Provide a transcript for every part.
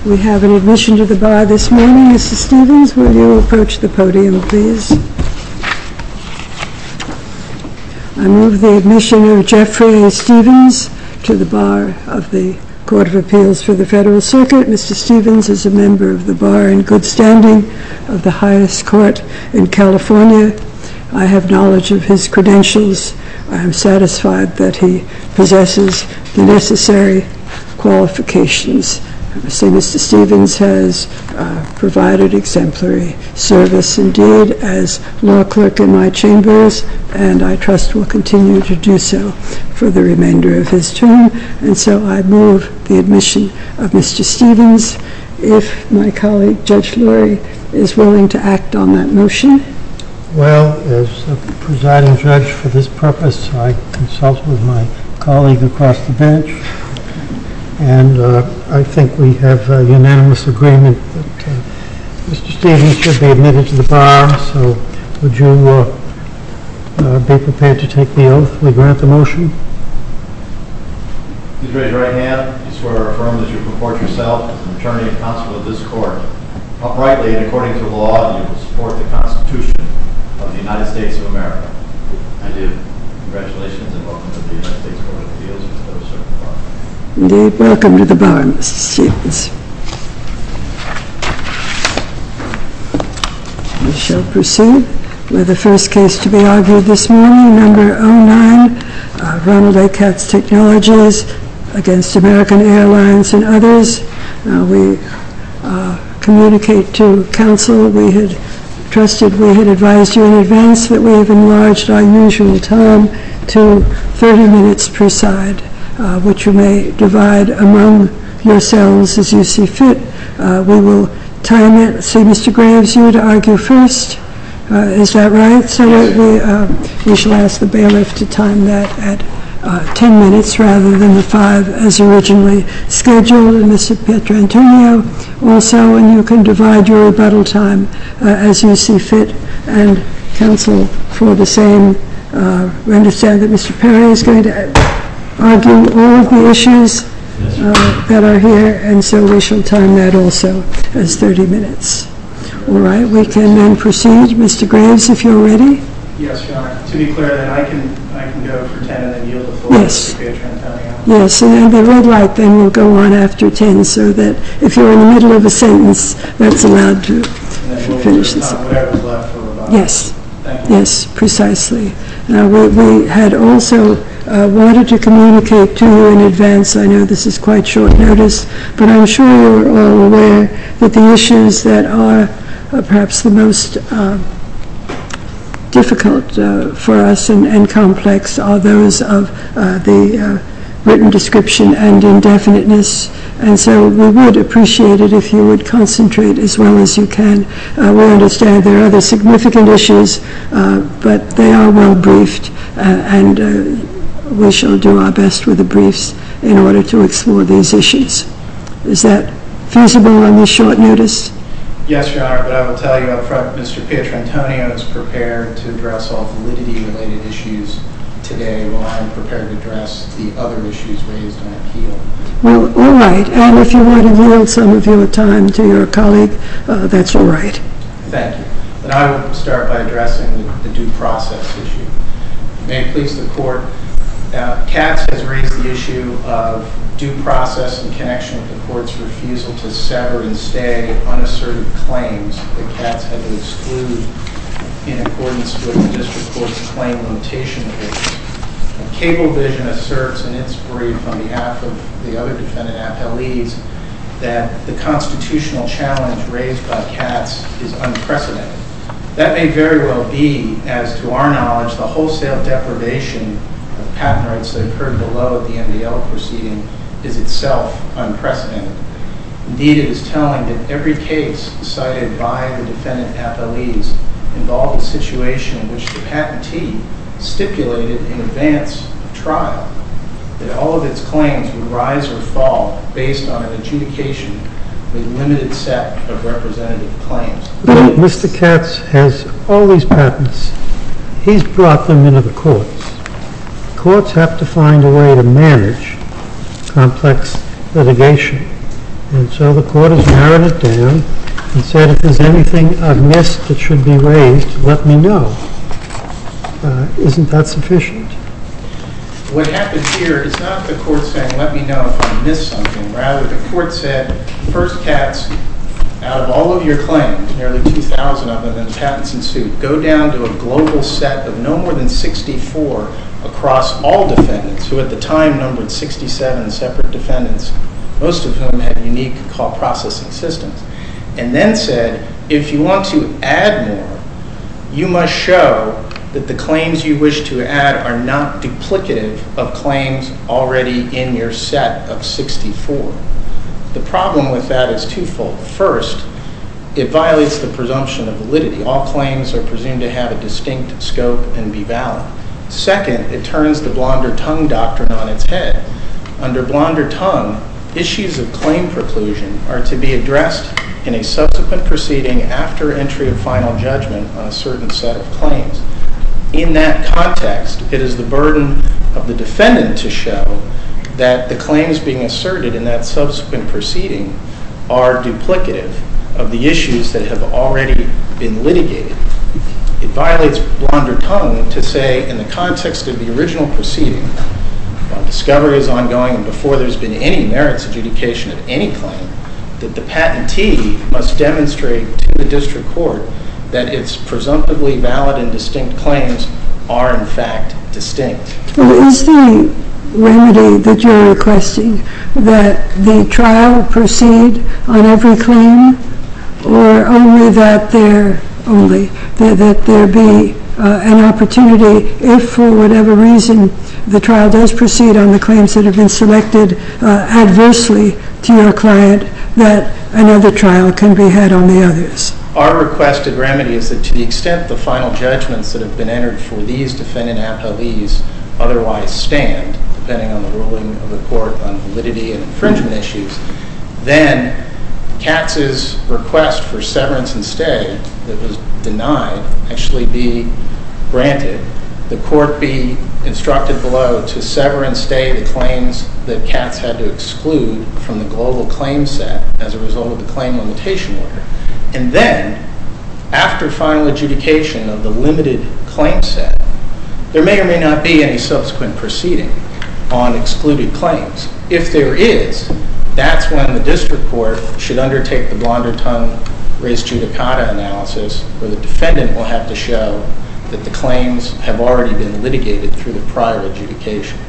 We have an admission to the bar this morning. Mr. Stevens, will you approach the podium, please? I move the admission of Jeffrey A. Stevens to the bar of the Court of Appeals for the Federal Circuit. Mr. Stevens is a member of the bar in good standing of the highest court in California. I have knowledge of his credentials. I am satisfied that he possesses the necessary qualifications. Mr. Stevens has provided exemplary service indeed as law clerk in my chambers, and I trust will continue to do so for the remainder of his term. And so I move the admission of Mr. Stevens. If my colleague, Judge Lurie, is willing to act on that motion. Well, as a presiding judge for this purpose, I consult with my colleague across the bench, and I think we have unanimous agreement that Mr. Stevens should be admitted to the bar. So would you be prepared to take the oath? We grant the motion. Please raise your right hand. You swear or affirm that you purport yourself as an attorney and counsel of this court, uprightly and according to law, and you will support the Constitution of the United States of America. I do. Congratulations and welcome to the United States Court of Appeals for the Federal Circuit Bar. Indeed, welcome to the bar, Mr. Stevens. We shall proceed with the first case to be argued this morning, number 09, Ronald A. Katz Technologies against American Airlines and others. We communicate to counsel. We had advised you in advance that we have enlarged our usual time to 30 minutes per side, which you may divide among yourselves as you see fit. We will time it. See, Mr. Graves, you to argue first. Is that right? So we shall ask the bailiff to time that at 10 minutes rather than the 5 as originally scheduled. And Mr. Pietrantonio also, and you can divide your rebuttal time as you see fit. And counsel for the same. We understand that Mr. Perry is going to argue all of the issues that are here, and so we shall time that also as 30 minutes. All right, we can then proceed. Mr. Graves, if you're ready. Yes, Your Honor. To be clear, then I can go for 10 and then yield the floor to Mr. Pietrantonio. Yes, and the red light then will go on after 10, so that if you're in the middle of a sentence, that's allowed to finish this. Whatever's left for rebuttal. Yes. Thank you. Yes, precisely. Now, we had also wanted to communicate to you in advance. I know this is quite short notice, but I'm sure you're all aware that the issues that are perhaps the most difficult for us and complex are those of the written description and indefiniteness. And so we would appreciate it if you would concentrate as well as you can. We understand there are other significant issues, but they are well briefed, and we shall do our best with the briefs in order to explore these issues. Is that feasible on this short notice? Yes, Your Honor, but I will tell you up front, Mr. Pietrantonio is prepared to address all validity-related issues today, while I am prepared to address the other issues raised on appeal. Well, all right. And if you want to yield some of your time to your colleague, that's all right. Thank you. Then I will start by addressing the due process issue. May it please the Court, Katz has raised the issue of due process in connection with the Court's refusal to sever and stay unasserted claims that Katz had to exclude in accordance with the District Court's claim limitation rules. Cablevision asserts in its brief on behalf of the other defendant appellees that the constitutional challenge raised by Katz is unprecedented. That may very well be, as to our knowledge, the wholesale deprivation of patent rights that occurred below at the MDL proceeding is itself unprecedented. Indeed, it is telling that every case cited by the defendant appellees involved a situation in which the patentee stipulated in advance of trial that all of its claims would rise or fall based on an adjudication with a limited set of representative claims. But Mr. Katz has all these patents. He's brought them into the courts. Courts have to find a way to manage complex litigation. And so the court has narrowed it down and said, if there's anything I've missed that should be raised, let me know. Isn't that sufficient? What happened here is not the court saying, let me know if I missed something. Rather, the court said, first, Katz, out of all of your claims, nearly 2,000 of them in patents in suit, go down to a global set of no more than 64 across all defendants, who at the time numbered 67 separate defendants, most of whom had unique call processing systems, and then said, if you want to add more, you must show that the claims you wish to add are not duplicative of claims already in your set of 64. The problem with that is twofold. First, it violates the presumption of validity. All claims are presumed to have a distinct scope and be valid. Second, it turns the Blonder-Tongue doctrine on its head. Under Blonder-Tongue, issues of claim preclusion are to be addressed in a subsequent proceeding after entry of final judgment on a certain set of claims. In that context, it is the burden of the defendant to show that the claims being asserted in that subsequent proceeding are duplicative of the issues that have already been litigated. It violates Blonder-Tongue to say, in the context of the original proceeding, while discovery is ongoing and before there's been any merits adjudication of any claim, that the patentee must demonstrate to the district court that its presumptively valid and distinct claims are in fact distinct. Well, is the remedy that you're requesting that the trial proceed on every claim, or only that there be an opportunity, if for whatever reason the trial does proceed on the claims that have been selected adversely to your client, that another trial can be had on the others? Our requested remedy is that to the extent the final judgments that have been entered for these defendant appellees otherwise stand, depending on the ruling of the court on validity and infringement issues, then Katz's request for severance and stay that was denied actually be granted. The court be instructed below to sever and stay the claims that Katz had to exclude from the global claim set as a result of the claim limitation order. And then, after final adjudication of the limited claim set, there may or may not be any subsequent proceeding on excluded claims. If there is, that's when the district court should undertake the Blonder-Tongue res judicata analysis, where the defendant will have to show that the claims have already been litigated through the prior adjudication.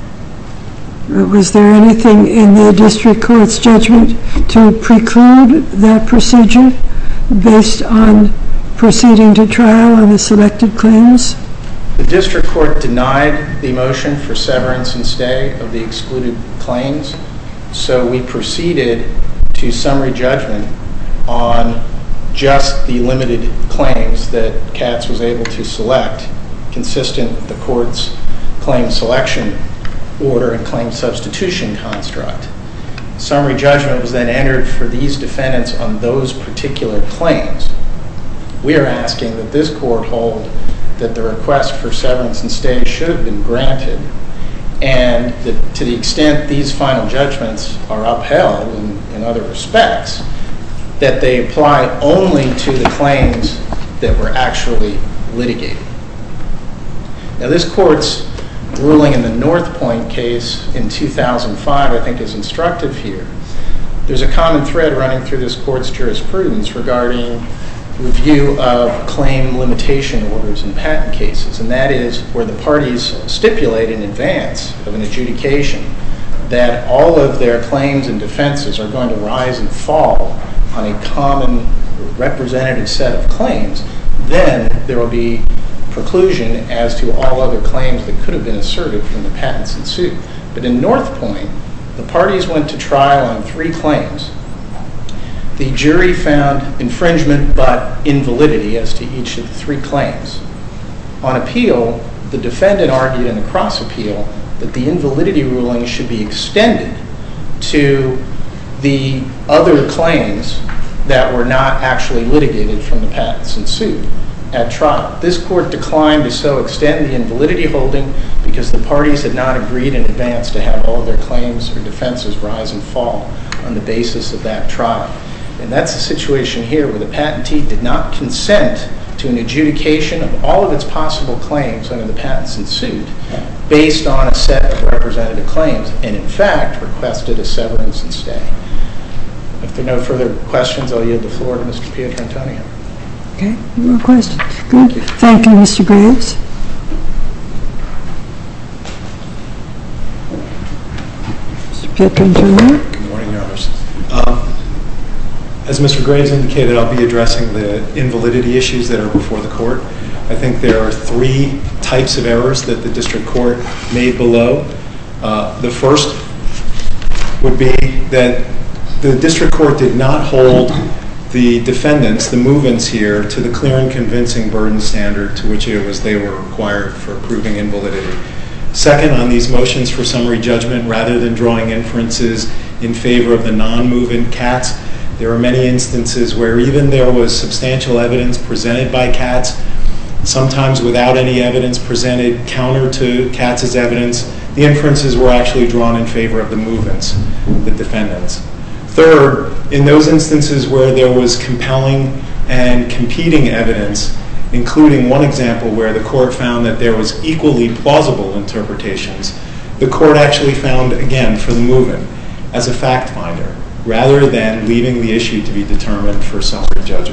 Was there anything in the district court's judgment to preclude that procedure based on proceeding to trial on the selected claims? The district court denied the motion for severance and stay of the excluded claims, so we proceeded to summary judgment on just the limited claims that Katz was able to select, consistent with the court's claim selection order and claim substitution construct. Summary judgment was then entered for these defendants on those particular claims. We are asking that this court hold that the request for severance and stay should have been granted, and that to the extent these final judgments are upheld in other respects, that they apply only to the claims that were actually litigated. Now, this court's ruling in the North Point case in 2005, I think, is instructive here. There's a common thread running through this court's jurisprudence regarding review of claim limitation orders in patent cases, and that is where the parties stipulate in advance of an adjudication that all of their claims and defenses are going to rise and fall on a common representative set of claims. Then there will be preclusion as to all other claims that could have been asserted from the patents in suit. But in North Point, the parties went to trial on 3 claims. The jury found infringement but invalidity as to each of the 3 claims. On appeal, the defendant argued in a cross appeal that the invalidity ruling should be extended to the other claims that were not actually litigated from the patents in suit at trial. This court declined to so extend the invalidity holding because the parties had not agreed in advance to have all of their claims or defenses rise and fall on the basis of that trial. And that's the situation here, where the patentee did not consent to an adjudication of all of its possible claims under the patents in suit based on a set of representative claims, and in fact requested a severance and stay. If there are no further questions, I'll yield the floor to Mr. Pietrantonio. Okay, more questions? Good. Thank you, Mr. Graves. Mr. Pietrantonio. Good morning, Your Honors. As Mr. Graves indicated, I'll be addressing the invalidity issues that are before the court. I think there are three types of errors that the district court made below. The first would be that the district court did not hold the defendants, the movants here, to the clear and convincing burden standard to which they were required for proving invalidity. Second, on these motions for summary judgment, rather than drawing inferences in favor of the non-movant Katz, there are many instances where even there was substantial evidence presented by Katz, sometimes without any evidence presented counter to Katz's evidence, the inferences were actually drawn in favor of the movants, the defendants. Third, in those instances where there was compelling and competing evidence, including one example where the court found that there was equally plausible interpretations, the court actually found, again, for the movant as a fact finder, rather than leaving the issue to be determined for summary judgment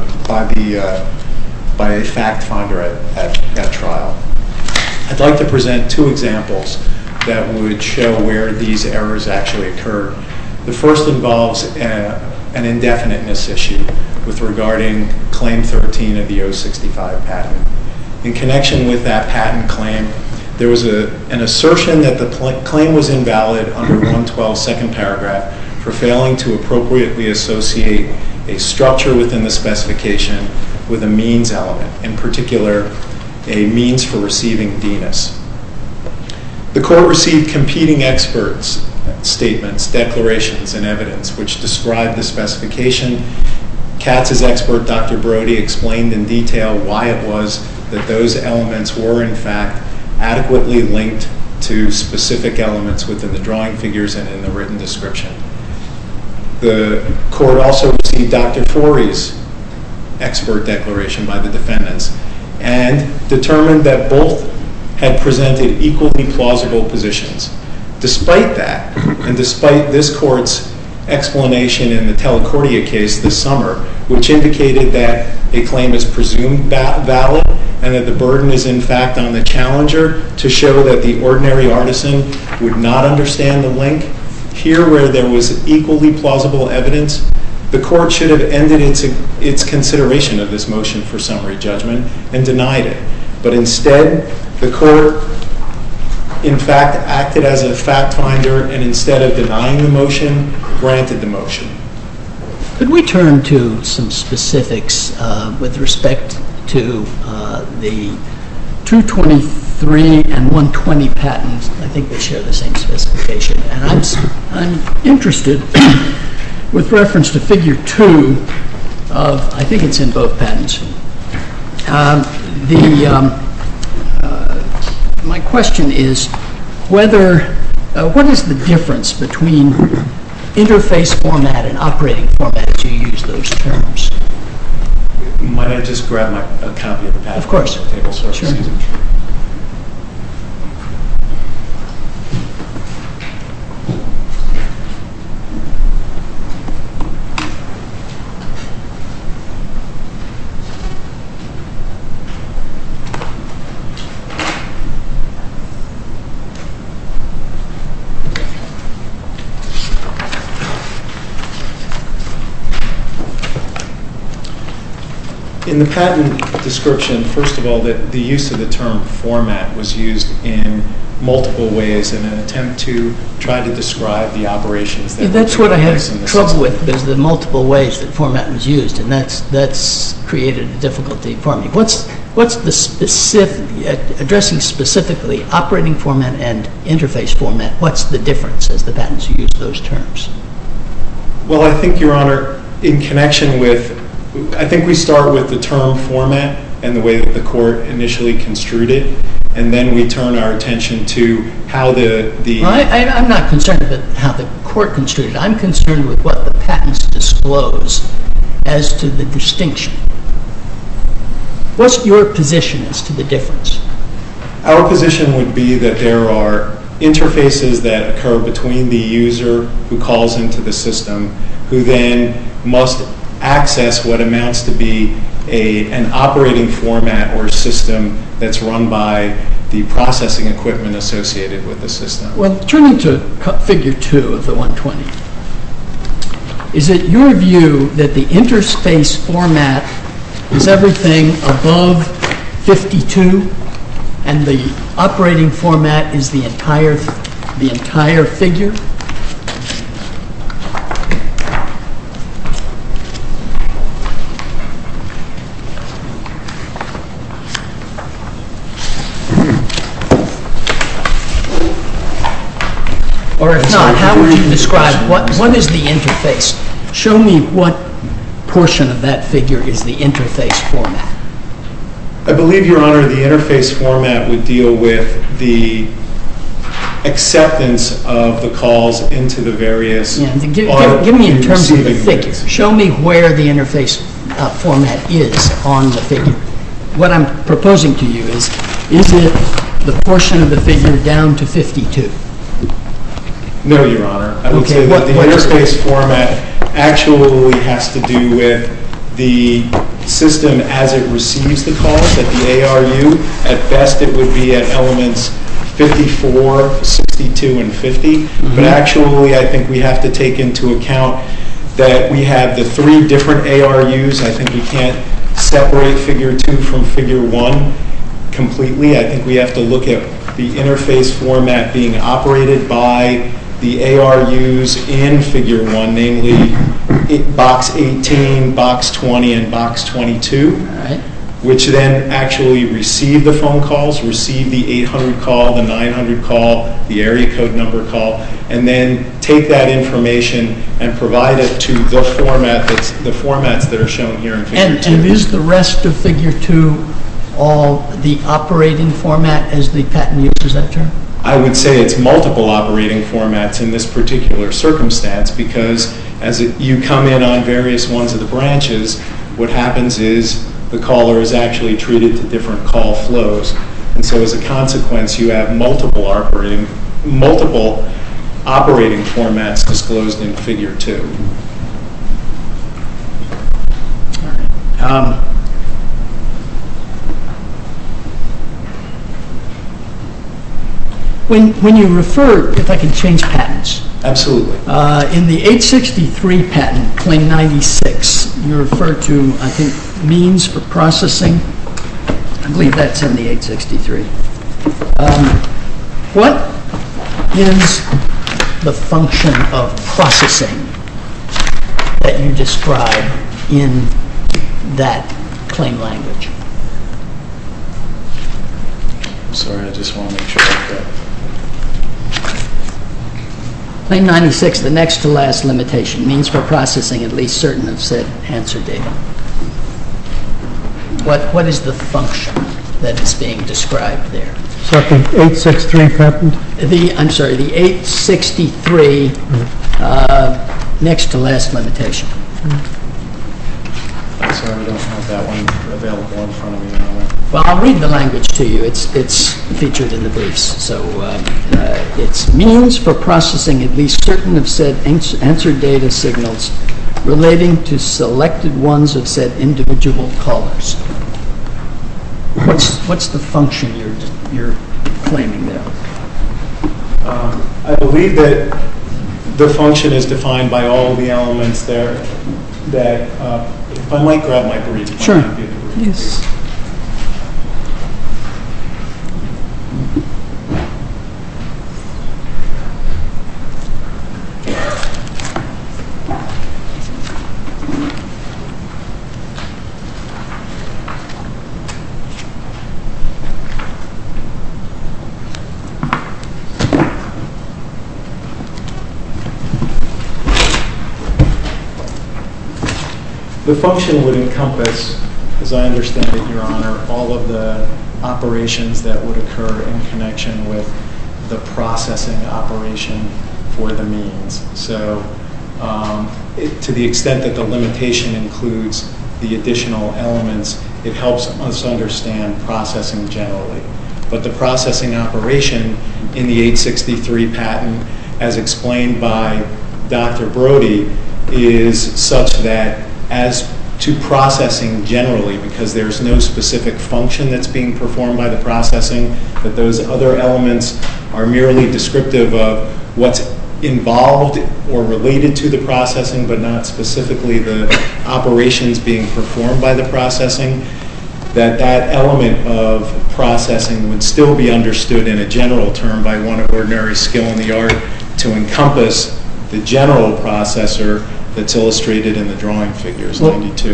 by a fact finder at trial. I'd like to present two examples that would show where these errors actually occurred. The first involves an indefiniteness issue with regarding Claim 13 of the 065 patent. In connection with that patent claim, there was an assertion that the claim was invalid under 112 second paragraph for failing to appropriately associate a structure within the specification with a means element, in particular, a means for receiving DNIS. The court received competing experts' statements, declarations, and evidence which described the specification. Katz's expert, Dr. Brody, explained in detail why it was that those elements were, in fact, adequately linked to specific elements within the drawing figures and in the written description. The court also received Dr. Forey's expert declaration by the defendants and determined that both had presented equally plausible positions. Despite that, and despite this court's explanation in the Telecordia case this summer, which indicated that a claim is presumed valid and that the burden is in fact on the challenger to show that the ordinary artisan would not understand the link, here where there was equally plausible evidence, the court should have ended its consideration of this motion for summary judgment and denied it. But instead, the court, in fact, acted as a fact finder and instead of denying the motion, granted the motion. Could we turn to some specifics with respect to the 223 and 120 patents? I think they share the same specification. And I'm interested, with reference to Figure 2 of, I think it's in both patents. My question is whether, what is the difference between interface format and operating format as you use those terms? Might I just grab a copy of the patent? Of course. On the table, sir. Sure. Excuse me. In the patent description, first of all, the use of the term format was used in multiple ways in an attempt to try to describe the operations that That's what I had trouble with, because the multiple ways that format was used, and that's created a difficulty for me. What's the specific, addressing specifically operating format and interface format, what's the difference as the patents use those terms? Well, I think, Your Honor, in connection with, I think we start with the term format, and the way that the court initially construed it, and then we turn our attention to how the I'm not concerned with how the court construed it. I'm concerned with what the patents disclose as to the distinction. What's your position as to the difference? Our position would be that there are interfaces that occur between the user who calls into the system, who then must access what amounts to be an operating format or system that's run by the processing equipment associated with the system. Well, turning to figure 2 of the 120, is it your view that the interface format is everything above 52 and the operating format is the entire figure? Or if not, how would you describe what is the interface? Show me what portion of that figure is the interface format. I believe, Your Honor, the interface format would deal with the acceptance of the calls into the various... Yeah, give me in terms of the figure. Show me where the interface format is on the figure. What I'm proposing to you is it the portion of the figure down to 52? No, Your Honor. I would say that the interface format actually has to do with the system as it receives the calls at the ARU. At best, it would be at elements 54, 62, and 50. But actually, I think we have to take into account that we have the 3 different ARUs. I think we can't separate figure 2 from figure 1 completely. I think we have to look at the interface format being operated by the ARUs in figure 1, namely box 18, box 20, and box 22, which then actually receive the phone calls, receive the 800 call, the 900 call, the area code number call, and then take that information and provide it to the formats that are shown here in figure 2. And is the rest of figure 2 all the operating format as the patent uses that term? I would say it's multiple operating formats in this particular circumstance, because as you come in on various ones of the branches, what happens is the caller is actually treated to different call flows. And so as a consequence, you have multiple operating formats disclosed in figure 2. When you refer, if I can change patents. Absolutely. In the 863 patent, claim 96, you refer to, I think, means for processing. I believe that's in the 863. What is the function of processing that you describe in that claim language? I'm sorry, I just want to make sure I've got it. Claim 96, the next to last limitation, means for processing at least certain of said answer data. What is the function that is being described there? Is that the 863 patent? I'm sorry, the 863 next to last limitation. I'm sorry, I don't have that one available in front of me now. Well, I'll read the language to you. It's featured in the briefs. So it's means for processing at least certain of said answer data signals relating to selected ones of said individual callers. What's the function you're claiming there? I believe that the function is defined by all the elements there. That if I might grab my brief. Sure. Yes. The function would encompass As I understand it, Your Honor, all of the operations that would occur in connection with the processing operation for the means. So to the extent that the limitation includes the additional elements, it helps us understand processing generally. But the processing operation in the 863 patent, as explained by Dr. Brody, is such that as to processing generally, because there's no specific function that's being performed by the processing, that those other elements are merely descriptive of what's involved or related to the processing, but not specifically the operations being performed by the processing, that element of processing would still be understood in a general term by one of ordinary skill in the art to encompass the general processor that's illustrated in the drawing figures, 92.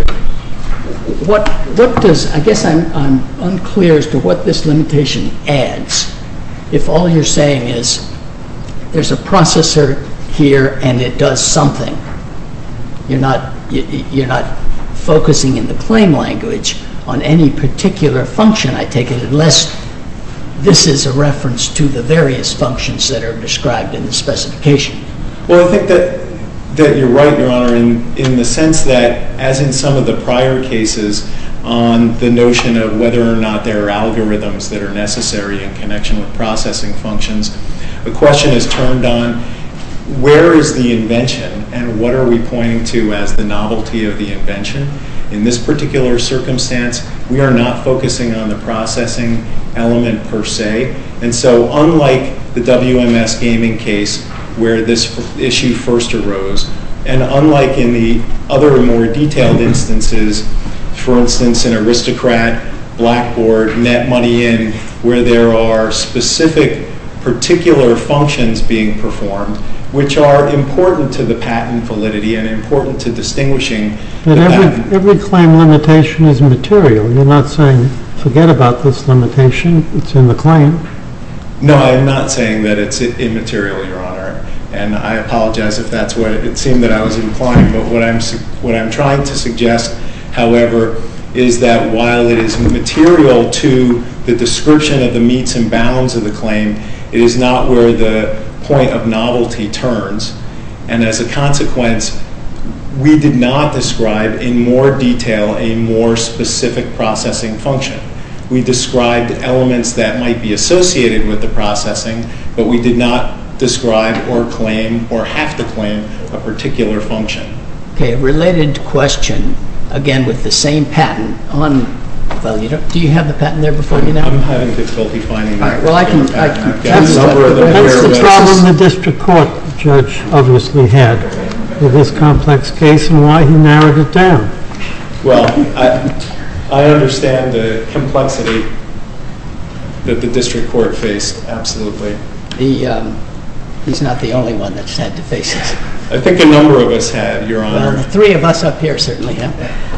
What does, I guess I'm unclear as to what this limitation adds. If all you're saying is there's a processor here and it does something, you're not focusing in the claim language on any particular function, I take it, unless this is a reference to the various functions that are described in the specification. Well, I think that you're right, Your Honor, in the sense that, as in some of the prior cases, on the notion of whether or not there are algorithms that are necessary in connection with processing functions, the question is turned on where is the invention and what are we pointing to as the novelty of the invention. In this particular circumstance, we are not focusing on the processing element per se, and so unlike the WMS gaming case where this issue first arose, and unlike in the other more detailed instances, for instance in Aristocrat, Blackboard, NetMoneyIn, where there are specific particular functions being performed which are important to the patent validity and important to distinguishing the patent. Every claim limitation is material. You're not saying forget about this limitation, it's in the claim. No, I'm not saying that it's immaterial, Your Honor, and I apologize if that's what it seemed that I was implying, but what I'm trying to suggest, however, is that while it is material to the description of the metes and bounds of the claim, it is not where the point of novelty turns, and as a consequence, we did not describe in more detail a more specific processing function. We described elements that might be associated with the processing, but we did not describe or claim or have to claim a particular function. Okay, a related question, again with the same patent on, well, do you have the patent there before you now? I'm having difficulty finding All right, well, I can That's the problem the district court judge obviously had with this complex case and why he narrowed it down. Well, I understand the complexity that the district court faced, absolutely. He's not the only one that's had to face it. I think a number of us had, Your Honor. Well, the three of us up here certainly have.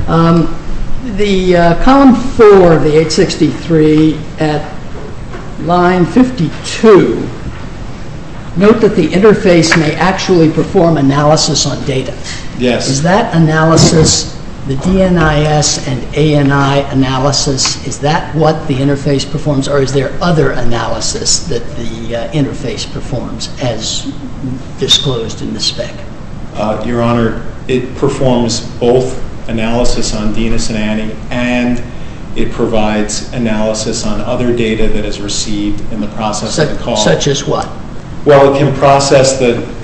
The column 4 of the 863 at line 52, note that the interface may actually perform analysis on data. Yes. Is that analysis, the DNIS and ANI analysis, is that what the interface performs, or is there other analysis that the interface performs as disclosed in the spec? Your Honor, it performs both analysis on DNIS and ANI, and it provides analysis on other data that is received in the process of the call. Such as what? Well, it can process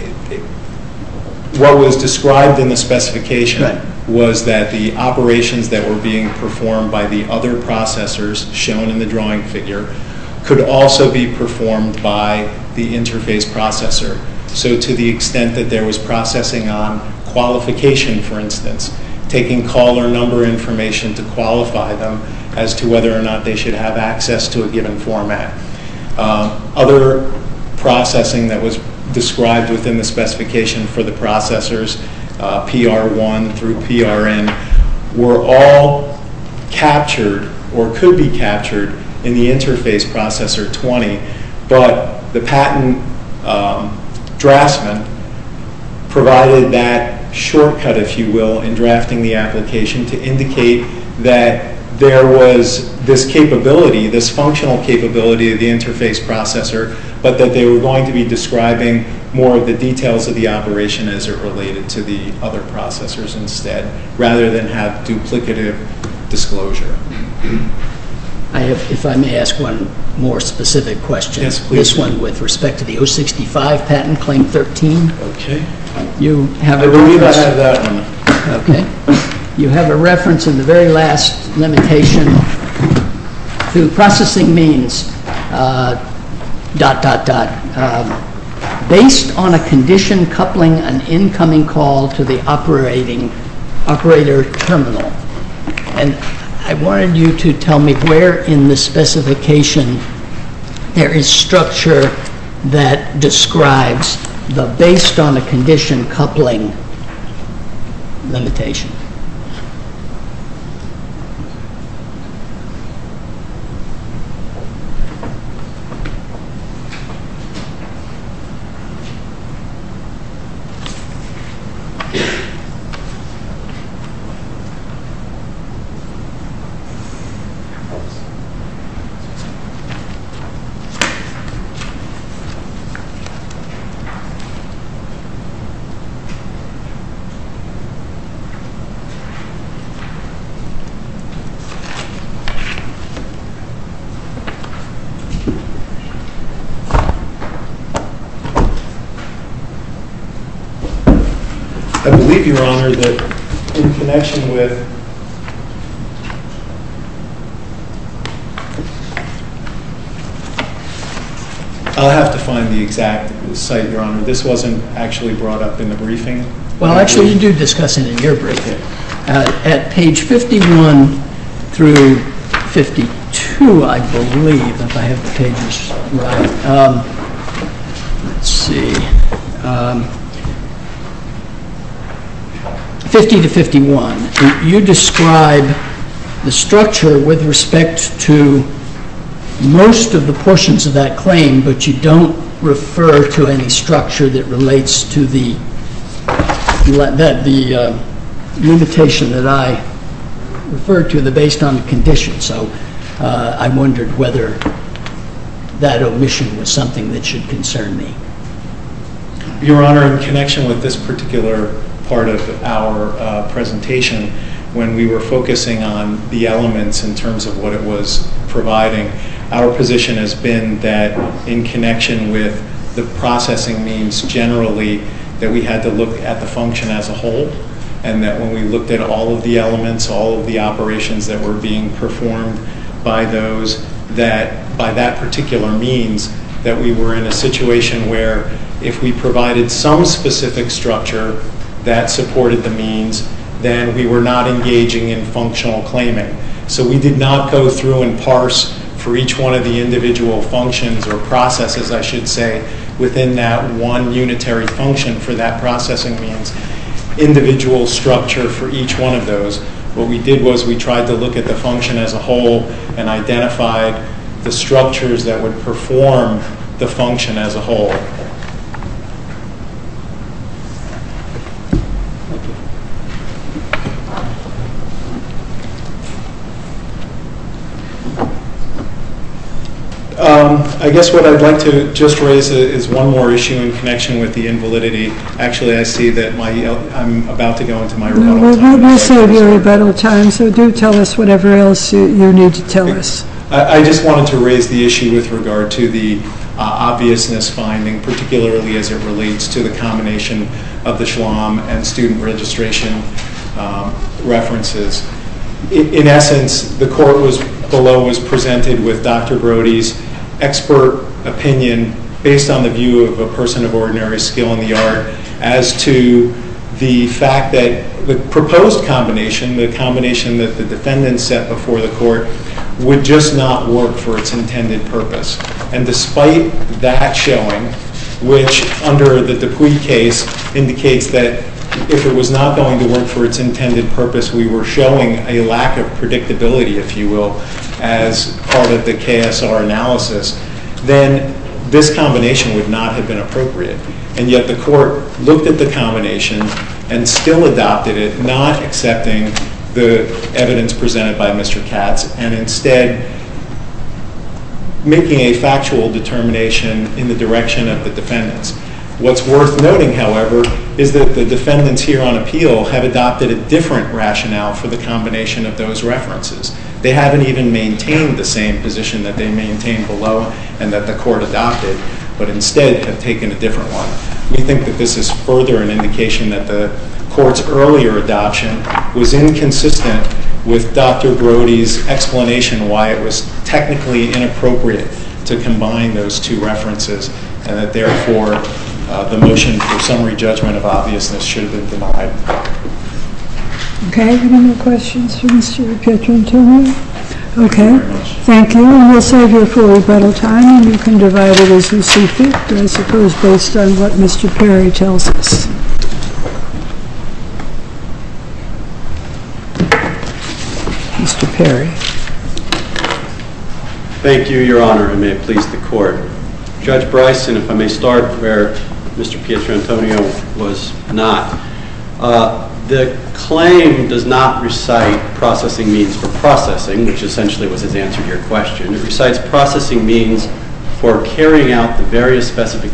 what was described in the specification. Right. Was that the operations that were being performed by the other processors shown in the drawing figure could also be performed by the interface processor. So to the extent that there was processing on qualification, for instance, taking caller number information to qualify them as to whether or not they should have access to a given format. Other processing that was described within the specification for the processors, PR1 through PRN, were all captured or could be captured in the interface processor 20, but the patent draftsman provided that shortcut, if you will, in drafting the application to indicate that there was this capability, this functional capability of the interface processor, but that they were going to be describing more of the details of the operation as it related to the other processors instead, rather than have duplicative disclosure. I have, if I may ask one more specific question. Yes, please. This one with respect to the 065 patent, claim 13. Okay. You have I a believe I reference. have that one. Okay. You have a reference in the very last limitation to processing means, ... based on a condition coupling an incoming call to the operator terminal. And I wanted you to tell me where in the specification there is structure that describes the based on a condition coupling limitation. I believe, Your Honor, that in connection with I'll have to find the exact site, Your Honor. This wasn't actually brought up in the briefing. Well, actually, you do discuss it in your briefing. At page 51 through 52, I believe, if I have the pages right. Let's see. 50 to 51, you describe the structure with respect to most of the portions of that claim, but you don't refer to any structure that relates to the limitation that I referred to, the based on the condition. So I wondered whether that omission was something that should concern me. Your Honor, in connection with this particular part of our presentation, when we were focusing on the elements in terms of what it was providing, our position has been that in connection with the processing means generally, that we had to look at the function as a whole, and that when we looked at all of the elements, all of the operations that were being performed by those, that by that particular means, that we were in a situation where if we provided some specific structure that supported the means, then we were not engaging in functional claiming. So we did not go through and parse for each one of the individual functions or processes, I should say, within that one unitary function for that processing means, individual structure for each one of those. What we did was we tried to look at the function as a whole and identified the structures that would perform the function as a whole. I guess what I'd like to just raise is one more issue in connection with the invalidity. Actually, I see that I'm about to go into my rebuttal time. We'll save your rebuttal time, so do tell us whatever else you need to tell us. I just wanted to raise the issue with regard to the obviousness finding, particularly as it relates to the combination of the Schlamm and student registration references. In essence, the court below was presented with Dr. Brody's expert opinion based on the view of a person of ordinary skill in the art as to the fact that the proposed combination, the combination that the defendant set before the court, would just not work for its intended purpose. And despite that showing, which under the Dupuy case indicates that if it was not going to work for its intended purpose, we were showing a lack of predictability, if you will, as part of the KSR analysis, then this combination would not have been appropriate. And yet the court looked at the combination and still adopted it, not accepting the evidence presented by Mr. Katz and instead making a factual determination in the direction of the defendants. What's worth noting, however, is that the defendants here on appeal have adopted a different rationale for the combination of those references. They haven't even maintained the same position that they maintained below and that the court adopted, but instead have taken a different one. We think that this is further an indication that the court's earlier adoption was inconsistent with Dr. Brody's explanation why it was technically inappropriate to combine those two references, and that therefore the motion for summary judgment of obviousness should have been denied. Okay, any more questions for Mr. Pietrantonio? Okay, thank you, and we'll save you full rebuttal time, and you can divide it as you see fit, I suppose based on what Mr. Perry tells us. Mr. Perry. Thank you, Your Honor, and may it please the Court. Judge Bryson, if I may start where Mr. Pietrantonio was not. The claim does not recite processing means for processing, which essentially was his answer to your question. It recites processing means for carrying out the various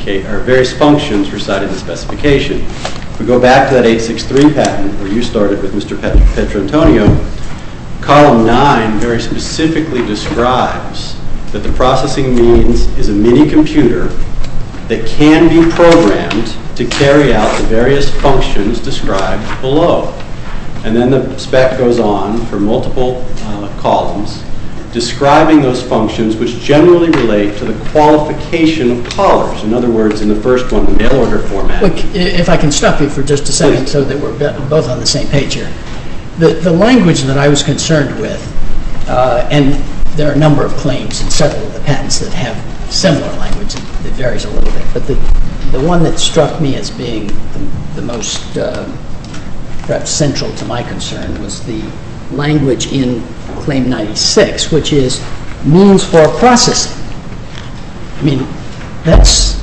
functions recited in the specification. If we go back to that 863 patent where you started with Mr. Pietrantonio, column 9 very specifically describes that the processing means is a mini computer that can be programmed to carry out the various functions described below. And then the spec goes on for multiple columns describing those functions which generally relate to the qualification of callers. In other words, in the first one, the mail order format. Look, if I can stop you for just a second so that we're both on the same page here. The language that I was concerned with, and there are a number of claims in several of the patents that have similar language that varies a little bit, but the one that struck me as being the most perhaps central to my concern was the language in Claim 96, which is means for processing. I mean, that's,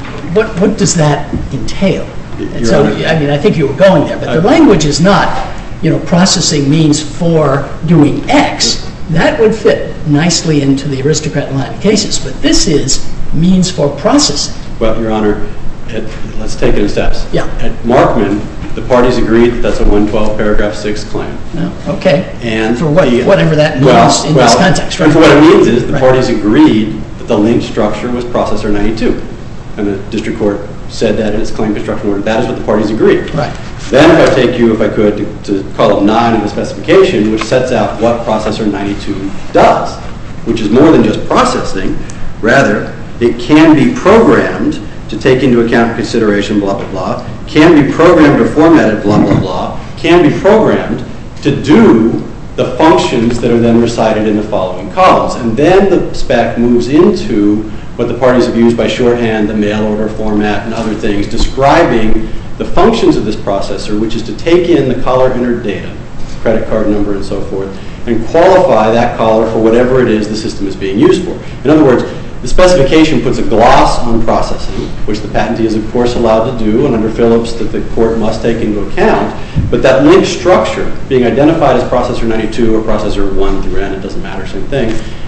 what does that entail? And so, I mean, I think you were going there, but the language is not, processing means for doing X. That would fit nicely into the aristocrat line of cases, but this is means for processing. Well, Your Honor, let's take it in steps. Yeah. At Markman, the parties agreed that that's a 112 paragraph 6 claim. Oh, okay. And for whatever that means in this context, right? And for what it means is the parties agreed that the linked structure was processor 92. And the district court said that in its claim construction order. That is what the parties agreed. Right. Then if I take you, if I could, to column 9 of the specification, which sets out what processor 92 does, which is more than just processing. Rather, it can be programmed to take into account consideration, blah, blah, blah, can be programmed or formatted, blah, blah, blah, can be programmed to do the functions that are then recited in the following columns. And then the spec moves into what the parties have used by shorthand, the mail order format and other things, describing the functions of this processor, which is to take in the caller entered data, credit card number and so forth, and qualify that caller for whatever it is the system is being used for. In other words, the specification puts a gloss on processing, which the patentee is of course allowed to do, and under Phillips that the court must take into account, but that linked structure, being identified as processor 92 or processor 1 through N, it doesn't matter, same thing,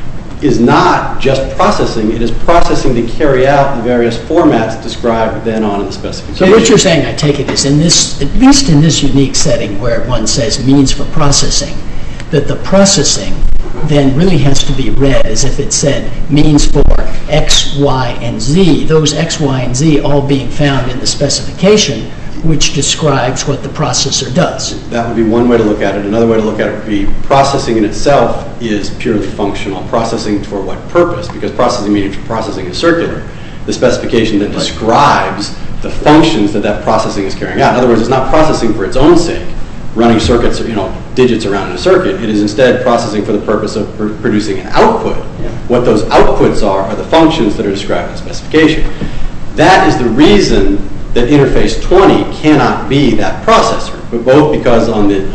is not just processing, it is processing to carry out the various formats described then on in the specification. So what you're saying, I take it, is in this, at least in this unique setting where one says means for processing, that the processing then really has to be read as if it said means for X, Y, and Z, those X, Y, and Z all being found in the specification, which describes what the processor does. That would be one way to look at it. Another way to look at it would be processing in itself is purely functional. Processing for what purpose? Because processing meaning for processing is circular. The specification then describes the functions that that processing is carrying out. In other words, it's not processing for its own sake, running circuits, digits around in a circuit. It is instead processing for the purpose of producing an output. Yeah. What those outputs are the functions that are described in the specification. That is the reason that interface 20 cannot be that processor, but both because on the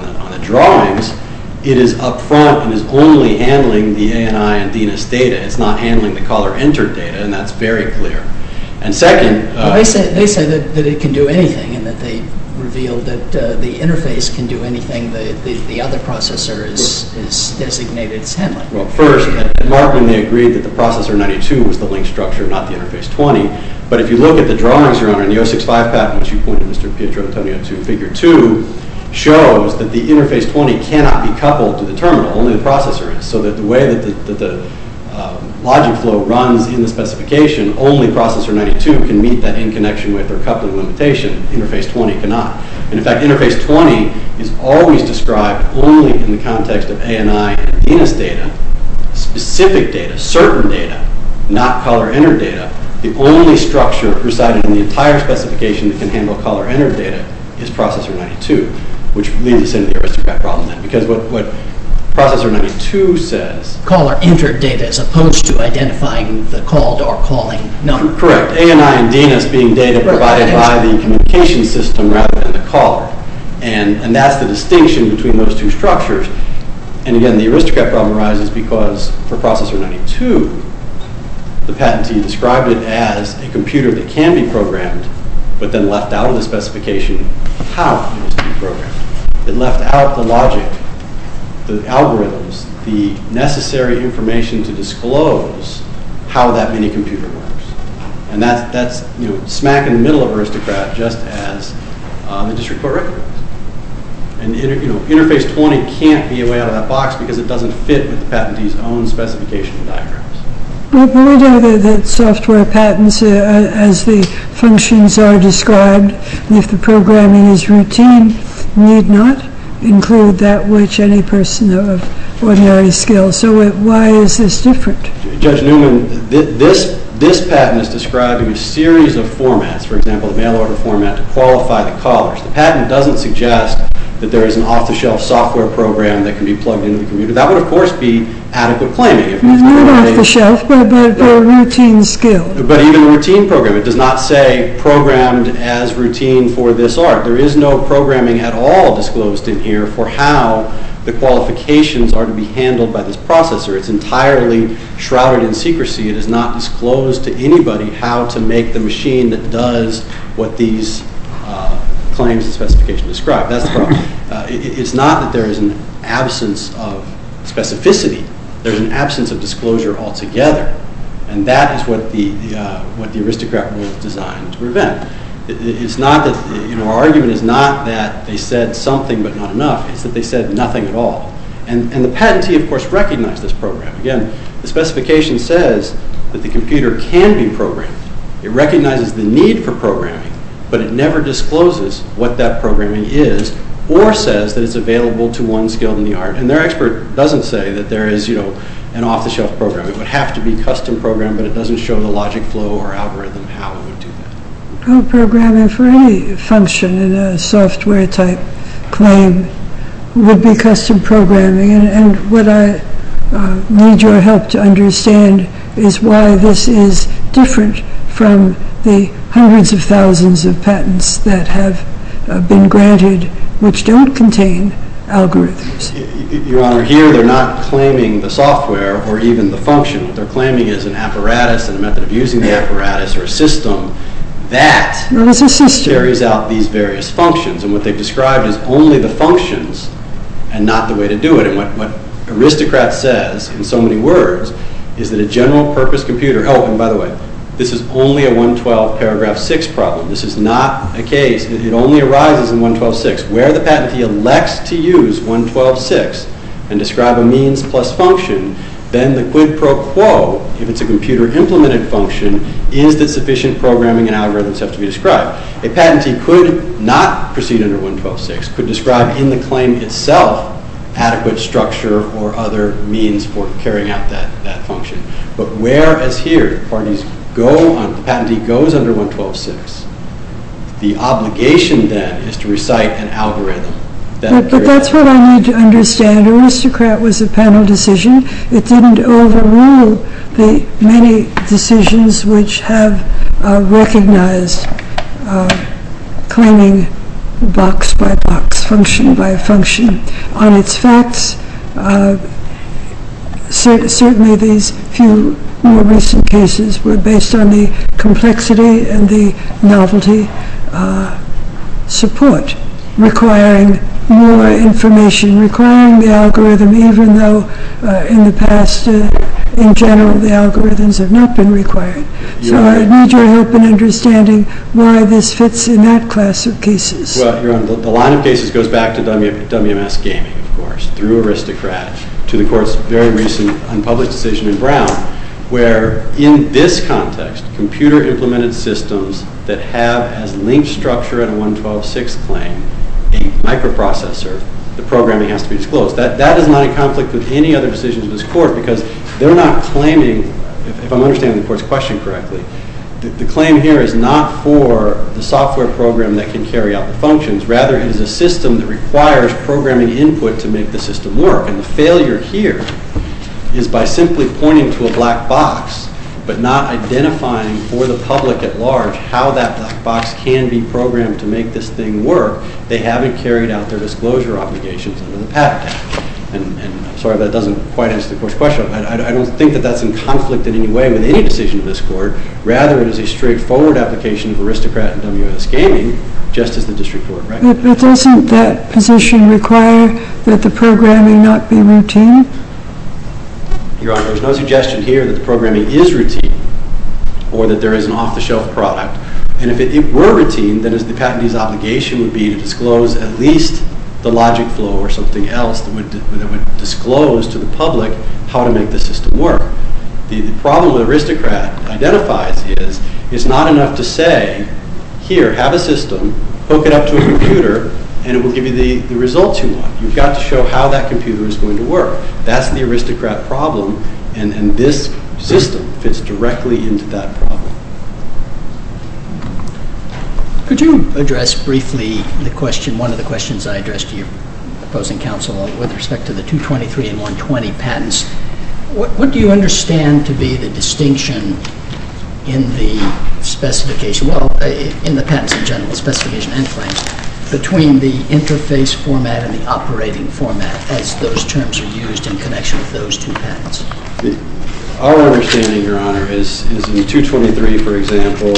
drawings, it is up front and is only handling the ANI and DNS data. It's not handling the caller entered data, and that's very clear. And second, well, they say that it can do anything, and that they revealed that the interface can do anything the other processor is designated as handling. Well, first, at Markman, they agreed that the processor 92 was the link structure, not the interface 20. But if you look at the drawings, Your Honor, in the 065 patent, which you pointed Mr. Pietro Antonio to, figure 2 shows that the interface 20 cannot be coupled to the terminal, only the processor is. So that the way that the logic flow runs in the specification, only processor 92 can meet that in connection with or coupling limitation. Interface 20 cannot. And in fact, interface 20 is always described only in the context of ANI and DNIS data, specific data, certain data, not caller-entered data. The only structure recited in the entire specification that can handle caller-entered data is processor 92, which leads us into the aristocrat problem then. Because what processor 92 says... Caller-entered data as opposed to identifying the called or calling number. Correct. ANI and DNIS being data provided by the communication system rather than the caller. And that's the distinction between those two structures. And again, the aristocrat problem arises because for processor 92, the patentee described it as a computer that can be programmed, but then left out of the specification how it is to be programmed. It left out the logic, the algorithms, the necessary information to disclose how that mini computer works. And that's smack in the middle of aristocrat, just as the district court recognized. And interface 20 can't be a way out of that box because it doesn't fit with the patentee's own specification diagrams. But we know that software patents, as the functions are described, if the programming is routine, need not include that which any person of ordinary skill. So why is this different? Judge Newman, this patent is describing a series of formats, for example, the mail order format to qualify the callers. The patent doesn't suggest that there is an off-the-shelf software program that can be plugged into the computer. That would, of course, be adequate claiming. Not off-the-shelf, but routine skill. But even a routine program, it does not say programmed as routine for this art. There is no programming at all disclosed in here for how the qualifications are to be handled by this processor. It's entirely shrouded in secrecy. It is not disclosed to anybody how to make the machine that does what these claims and specifications describe. That's the problem. It's not that there is an absence of specificity. There's an absence of disclosure altogether. And that is what the aristocrat rule is designed to prevent. It's not that, our argument is not that they said something but not enough. It's that they said nothing at all. And the patentee, of course, recognized this program. Again, the specification says that the computer can be programmed. It recognizes the need for programming, but it never discloses what that programming is or says that it's available to one skilled in the art. And their expert doesn't say that there is, an off-the-shelf program. It would have to be custom programmed, but it doesn't show the logic flow or algorithm how it would do that. Programming for any function in a software type claim would be custom programming. And what I need your help to understand is why this is different from the hundreds of thousands of patents that have been granted which don't contain algorithms. Your Honor, here they're not claiming the software or even the function. What they're claiming is an apparatus and a method of using the apparatus or a system that carries out these various functions. And what they've described is only the functions and not the way to do it. And what aristocrat says in so many words is that a general purpose computer, and by the way, this is only a 112 paragraph 6 problem. This is not a case, it only arises in 112.6. Where the patentee elects to use 112.6 and describe a means plus function, then the quid pro quo, if it's a computer implemented function, is that sufficient programming and algorithms have to be described. A patentee could not proceed under 112.6, could describe in the claim itself adequate structure or other means for carrying out that function. But whereas here, the patentee goes under 112.6, the obligation then is to recite an algorithm. But that's what I need to understand. Aristocrat was a panel decision. It didn't overrule the many decisions which have recognized claiming box by box, function by function. On its facts, certainly these few more recent cases were based on the complexity and the novelty. support requiring more information, requiring the algorithm, even though in the past, in general, the algorithms have not been required. So I need your help in understanding why this fits in that class of cases. Well, Your Honor, the line of cases goes back to WMS gaming, of course, through Aristocrat, to the Court's very recent unpublished decision in Brown, where in this context, computer-implemented systems that have as linked structure in a 112.6 claim a microprocessor, the programming has to be disclosed. That is not in conflict with any other decisions of this Court, because they're not claiming, if I'm understanding the Court's question correctly, the claim here is not for the software program that can carry out the functions. Rather, it is a system that requires programming input to make the system work. And the failure here is by simply pointing to a black box, but not identifying for the public at large how that black box can be programmed to make this thing work. They haven't carried out their disclosure obligations under the Patent Act. And I'm sorry if that doesn't quite answer the Court's question. I don't think that that's in conflict in any way with any decision of this Court. Rather, it is a straightforward application of Aristocrat and WMS gaming, just as the District Court recognized. But doesn't that position require that the programming not be routine? Your Honor, there's no suggestion here that the programming is routine or that there is an off-the-shelf product. And if it were routine, then the patentee's obligation would be to disclose at least the logic flow or something else that would disclose to the public how to make the system work. The problem with Aristocrat identifies is it's not enough to say, here, have a system, hook it up to a computer, and it will give you the results you want. You've got to show how that computer is going to work. That's the Aristocrat problem, and this system fits directly into that problem. Could you address briefly the question, one of the questions I addressed to your opposing counsel with respect to the 223 and 120 patents? What do you understand to be the distinction in the specification, well, in the patents in general, specification and claims, between the interface format and the operating format as those terms are used in connection with those two patents? Our understanding, Your Honor, is in 223, for example,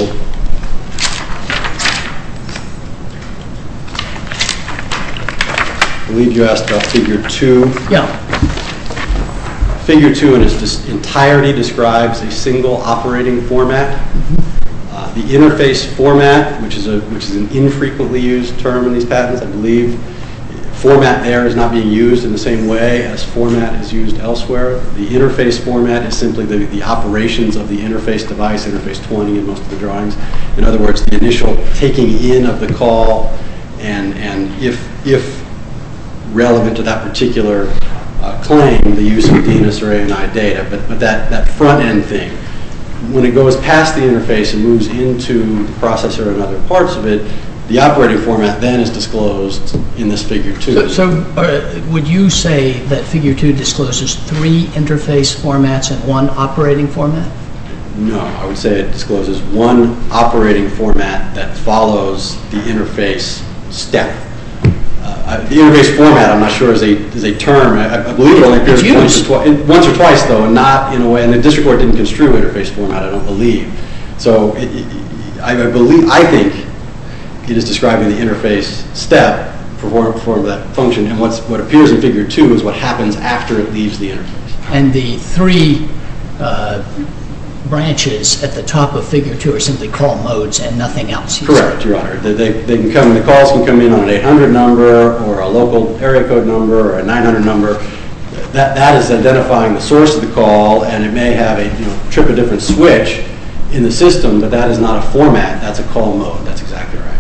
I believe you asked about Figure 2. Yeah. Figure 2 in its entirety describes a single operating format. The interface format, which is an infrequently used term in these patents, I believe, format there is not being used in the same way as format is used elsewhere. The interface format is simply the operations of the interface device, interface 20 in most of the drawings. In other words, the initial taking in of the call, and if relevant to that particular claim, the use of DNS or ANI data. But that front end thing, when it goes past the interface and moves into the processor and other parts of it, the operating format then is disclosed in this Figure 2. So would you say that Figure 2 discloses 3 interface formats and 1 operating format? No, I would say it discloses 1 operating format that follows the interface step. The interface format, I'm not sure, is a term. I believe it only appears once or twice, though, and not in a way. And the district court didn't construe interface format, I don't believe. So I think it is describing the interface step for that function, and what appears in Figure 2 is what happens after it leaves the interface. And the 3 branches at the top of Figure 2 are simply call modes and nothing else. Correct, Your Honor. The calls can come in on an 800 number or a local area code number or a 900 number. That is identifying the source of the call, and it may have a trip a different switch in the system, but that is not a format. That's a call mode. That's exactly right.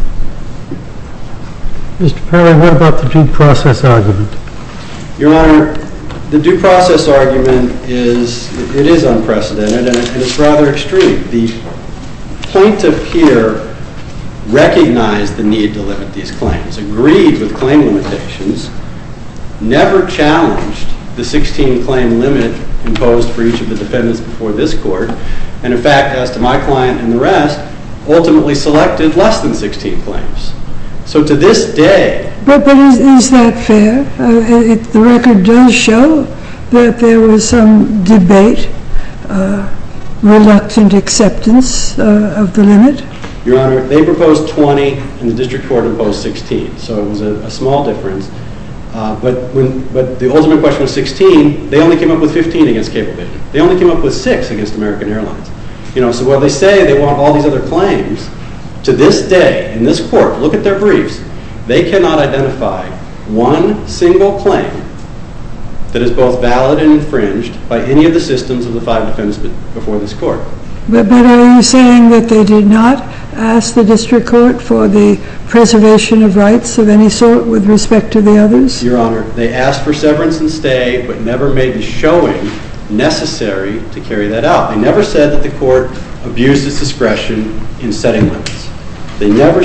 Mr. Perry, what about the due process argument? Your Honor, the due process argument is unprecedented, and it's rather extreme. The plaintiff here recognized the need to limit these claims, agreed with claim limitations, never challenged the 16-claim limit imposed for each of the defendants before this court, and in fact, as to my client and the rest, ultimately selected less than 16 claims. So to this day... But is that fair? The record does show that there was some debate, reluctant acceptance of the limit. Your Honor, they proposed 20 and the district court imposed 16. So it was a small difference. But the ultimate question was 16, they only came up with 15 against Cablevision. They only came up with 6 against American Airlines. So while they say they want all these other claims, to this day, in this court, look at their briefs, they cannot identify one single claim that is both valid and infringed by any of the systems of the 5 defendants before this court. But are you saying that they did not ask the district court for the preservation of rights of any sort with respect to the others? Your Honor, they asked for severance and stay, but never made the showing necessary to carry that out. They never said that the court abused its discretion in setting limits. They never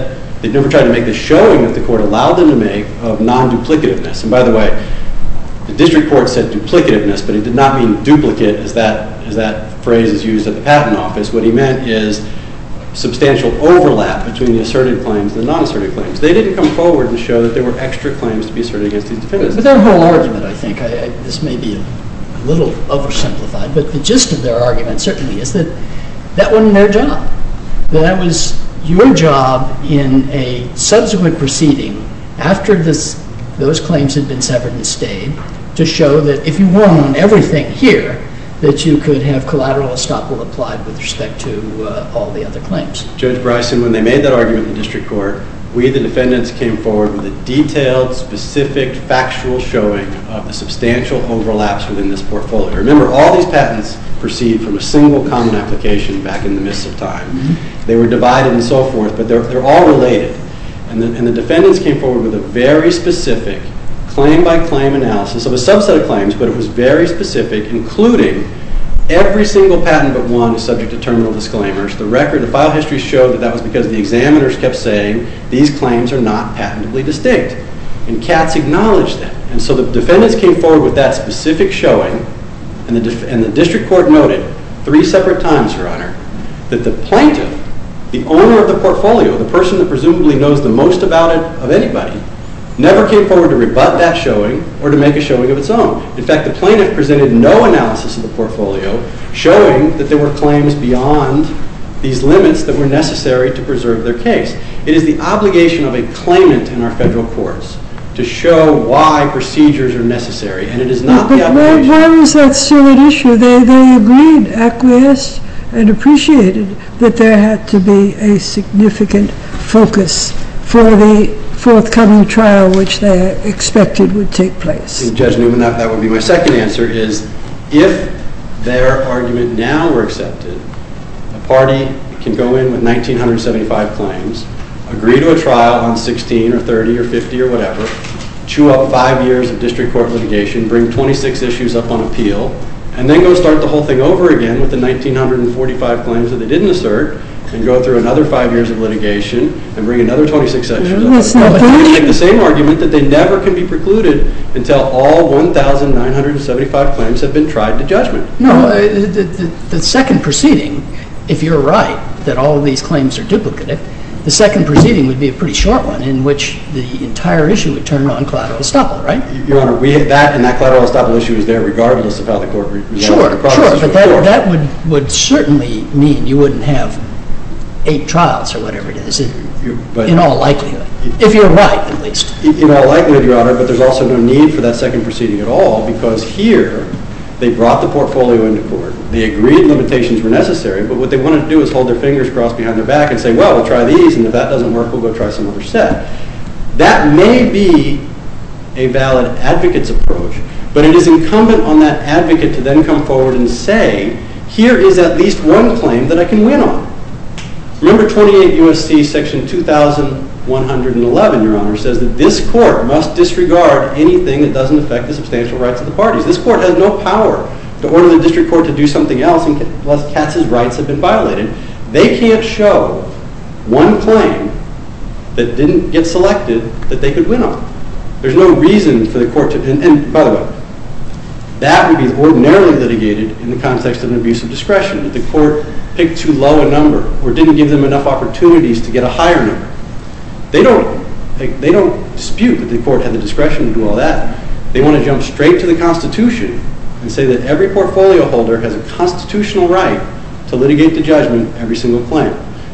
tried to make the showing that the court allowed them to make of non-duplicativeness. And by the way, the district court said duplicativeness, but it did not mean duplicate as that phrase is used at the patent office. What he meant is substantial overlap between the asserted claims and the non-asserted claims. They didn't come forward and show that there were extra claims to be asserted against these defendants. But their whole argument, I think, this may be a little oversimplified, but the gist of their argument certainly is that that wasn't their job. That was your job in a subsequent proceeding after those claims had been severed and stayed to show that if you won on everything here, that you could have collateral estoppel applied with respect to all the other claims. Judge Bryson, when they made that argument in the district court, we, the defendants, came forward with a detailed, specific, factual showing of the substantial overlaps within this portfolio. Remember, all these patents proceed from a single common application back in the midst of time. Mm-hmm. They were divided and so forth, but they're all related. And the defendants came forward with a very specific claim-by-claim analysis of a subset of claims, but it was very specific, including every single patent but one is subject to terminal disclaimers. The file history showed that was because the examiners kept saying these claims are not patentably distinct. And Katz acknowledged that. And so the defendants came forward with that specific showing, and the district court noted 3 separate times, Your Honor, that the plaintiff, the owner of the portfolio, the person that presumably knows the most about it of anybody, never came forward to rebut that showing or to make a showing of its own. In fact, the plaintiff presented no analysis of the portfolio showing that there were claims beyond these limits that were necessary to preserve their case. It is the obligation of a claimant in our federal courts to show why procedures are necessary, and it is not the obligation. Why was that still an issue? They agreed, acquiesced, and appreciated that there had to be a significant focus for the forthcoming trial which they expected would take place. And Judge Newman, that would be my second answer, is if their argument now were accepted, a party can go in with 1,975 claims, agree to a trial on 16 or 30 or 50 or whatever, chew up 5 years of district court litigation, bring 26 issues up on appeal, and then go start the whole thing over again with the 1,945 claims that they didn't assert, and go through another 5 years of litigation and bring another 26 issues up. They make the same argument that they never can be precluded until all 1,975 claims have been tried to judgment. No, the second proceeding, if you're right that all of these claims are duplicative, the second proceeding would be a pretty short one in which the entire issue would turn on collateral estoppel, right? Your Honor, that collateral estoppel issue is there regardless of how the court resolves the process. Sure, but that would certainly mean you wouldn't have 8 trials or whatever it is, in all likelihood. If you're right, at least. In all likelihood, Your Honor, but there's also no need for that second proceeding at all, because here they brought the portfolio into court. They agreed limitations were necessary, but what they wanted to do is hold their fingers crossed behind their back and say, well, we'll try these, and if that doesn't work, we'll go try some other set. That may be a valid advocate's approach, but it is incumbent on that advocate to then come forward and say, here is at least one claim that I can win on. Remember 28 U.S.C. section 2111, Your Honor, says that this court must disregard anything that doesn't affect the substantial rights of the parties. This court has no power to order the district court to do something else unless Katz's rights have been violated. They can't show one claim that didn't get selected that they could win on. There's no reason for the court to, and by the way, that would be ordinarily litigated in the context of an abuse of discretion. If the court picked too low a number or didn't give them enough opportunities to get a higher number. They don't dispute that the court had the discretion to do all that. They want to jump straight to the Constitution and say that every portfolio holder has a constitutional right to litigate the judgment every single claim.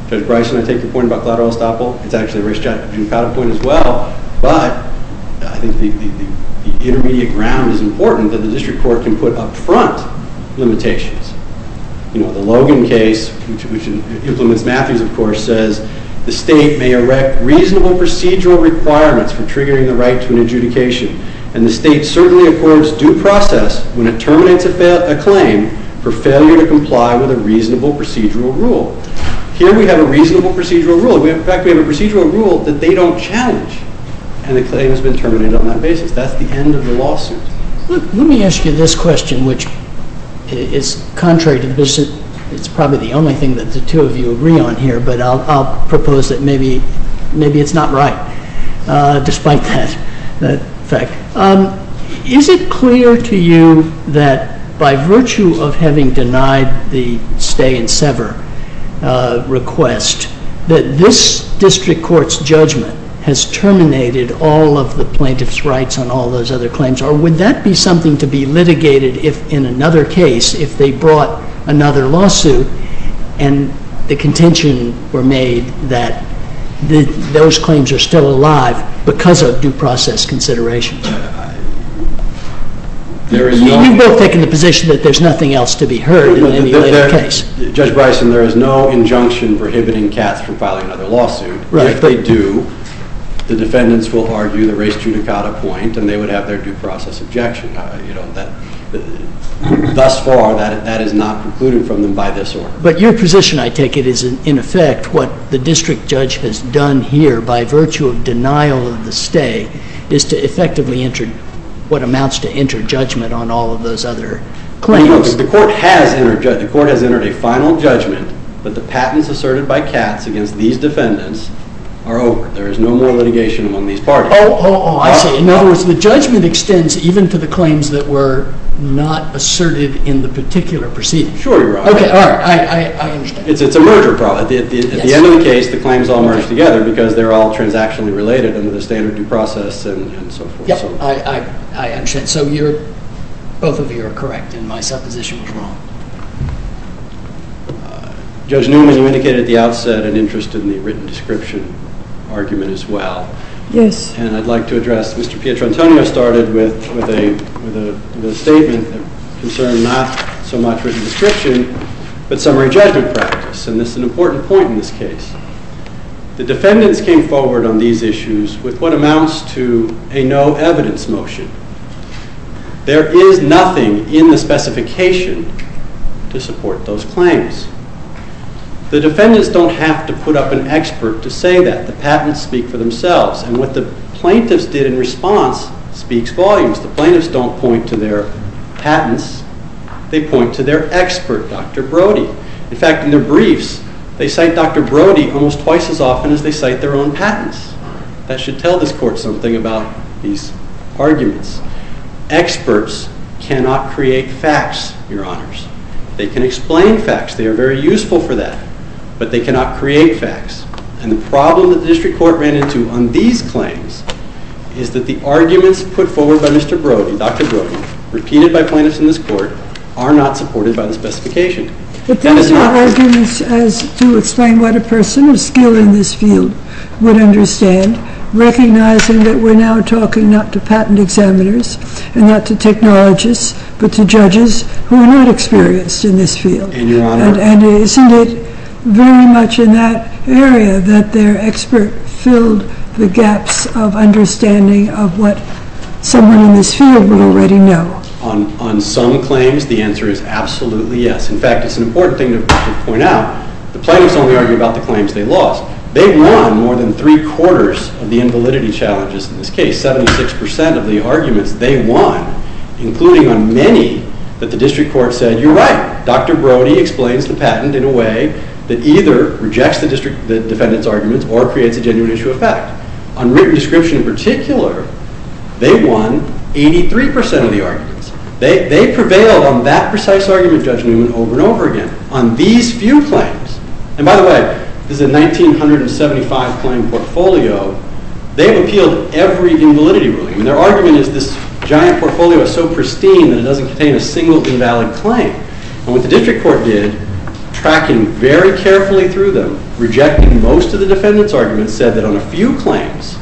Judge Bryson, I take your point about collateral estoppel. It's actually a res judicata point as well, but I think the intermediate ground is important that the district court can put up front limitations. The Logan case, which implements Matthews, of course, says the state may erect reasonable procedural requirements for triggering the right to an adjudication, and the state certainly accords due process when it terminates a claim for failure to comply with a reasonable procedural rule. Here we have a reasonable procedural rule. In fact, we have a procedural rule that they don't challenge, and the claim has been terminated on that basis. That's the end of the lawsuit. Let me ask you this question, which is contrary to the business. It's probably the only thing that the two of you agree on here, but I'll propose that maybe it's not right, despite that fact. Is it clear to you that by virtue of having denied the stay and sever request, that this district court's judgment has terminated all of the plaintiff's rights on all those other claims? Or would that be something to be litigated if, in another case, if they brought another lawsuit and the contention were made that those claims are still alive because of due process considerations? You've both taken the position that there's nothing else to be heard in any later case. Judge Bryson, there is no injunction prohibiting Katz from filing another lawsuit. Right, if they do, the defendants will argue the res judicata point, and they would have their due process objection. Thus far, that is not precluded from them by this order. But your position, I take it, is in effect what the district judge has done here by virtue of denial of the stay is to effectively enter what amounts to enter judgment on all of those other claims. The court has entered a final judgment that the patents asserted by Katz against these defendants are over. There is no more litigation among these parties. I see. In other words, the judgment extends even to the claims that were not asserted in the particular proceeding. Sure, Your Honor. Okay, all right, I understand. It's a merger problem. At the end of the case, the claims all merge together because they're all transactionally related under the standard due process and so forth. Yep, so, I understand. So both of you are correct, and my supposition was wrong. Judge Newman, you indicated at the outset an interest in the written description argument as well. Yes. And I'd like to address, Mr. Pietrantonio started with a statement that concerned not so much written description, but summary judgment practice. And this is an important point in this case. The defendants came forward on these issues with what amounts to a no evidence motion. There is nothing in the specification to support those claims. The defendants don't have to put up an expert to say that. The patents speak for themselves. And what the plaintiffs did in response speaks volumes. The plaintiffs don't point to their patents. They point to their expert, Dr. Brody. In fact, in their briefs, they cite Dr. Brody almost twice as often as they cite their own patents. That should tell this court something about these arguments. Experts cannot create facts, Your Honors. They can explain facts. They are very useful for that. But they cannot create facts. And the problem that the district court ran into on these claims is that the arguments put forward by Mr. Brody, Dr. Brody, repeated by plaintiffs in this court, are not supported by the specification. But those are arguments as to explain what a person of skill in this field would understand, recognizing that we're now talking not to patent examiners and not to technologists, but to judges who are not experienced in this field. And, Your Honor, and isn't it very much in that area that their expert filled the gaps of understanding of what someone in this field would already know? On some claims, the answer is absolutely yes. In fact, it's an important thing to point out. The plaintiffs only argue about the claims they lost. They won more than 3/4 of the invalidity challenges in this case. 76% of the arguments they won, including on many that the district court said, you're right, Dr. Brody explains the patent in a way that either rejects the defendant's arguments or creates a genuine issue of fact. On written description in particular, they won 83% of the arguments. They prevailed on that precise argument, Judge Newman, over and over again. On these few claims, and by the way, this is a 1,975 claim portfolio, they have appealed every invalidity ruling. I mean, their argument is this giant portfolio is so pristine that it doesn't contain a single invalid claim. And what the district court did, tracking very carefully through them, rejecting most of the defendant's arguments, said that on a few claims,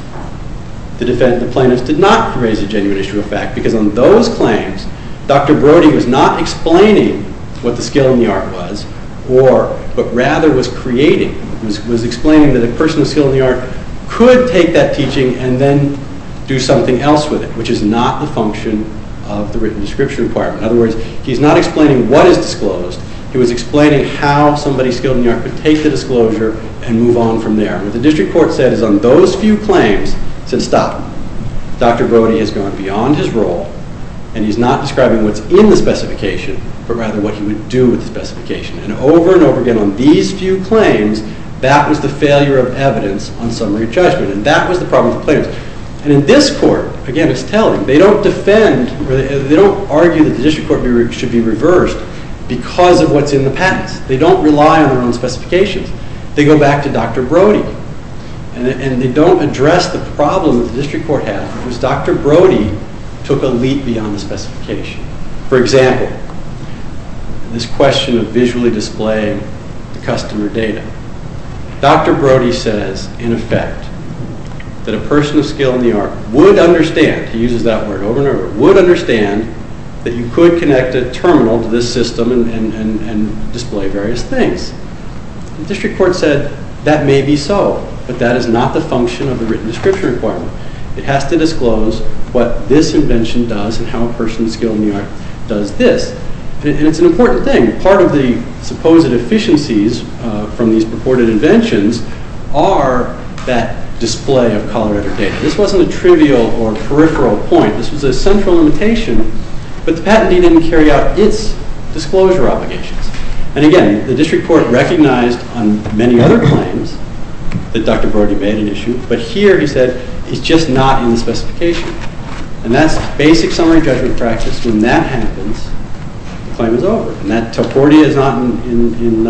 the plaintiffs did not raise a genuine issue of fact, because on those claims, Dr. Brody was not explaining what the skill in the art was, but rather was explaining that a person with skill in the art could take that teaching and then do something else with it, which is not the function of the written description requirement. In other words, he's not explaining what is disclosed. He was explaining how somebody skilled in the art could take the disclosure and move on from there. And what the district court said is on those few claims, said stop. Dr. Brody has gone beyond his role, and he's not describing what's in the specification, but rather what he would do with the specification. And over again on these few claims, that was the failure of evidence on summary judgment, and that was the problem with the plaintiffs. And in this court, again, it's telling, they don't defend, or they don't argue that the district court should be reversed because of what's in the patents. They don't rely on their own specifications. They go back to Dr. Brody. And they don't address the problem that the district court had, because Dr. Brody took a leap beyond the specification. For example, this question of visually displaying the customer data. Dr. Brody says, in effect, that a person of skill in the art would understand, he uses that word over and over, would understand that you could connect a terminal to this system and display various things. The district court said that may be so, but that is not the function of the written description requirement. It has to disclose what this invention does and how a person of skill in the art does this. And it's an important thing. Part of the supposed efficiencies from these purported inventions are that display of color-edited data. This wasn't a trivial or peripheral point. This was a central limitation, but the patentee didn't carry out its disclosure obligations. And again, the district court recognized on many other claims that Dr. Brody made an issue, but here he said it's just not in the specification. And that's basic summary judgment practice. When that happens, the claim is over. And that Topordia is not in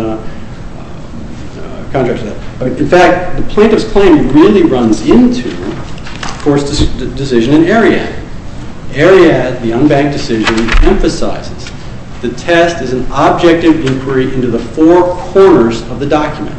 contrast to that. In fact, the plaintiff's claim really runs into the court's decision in Ariad. Ariad, the unbanked decision, emphasizes the test is an objective inquiry into the four corners of the document.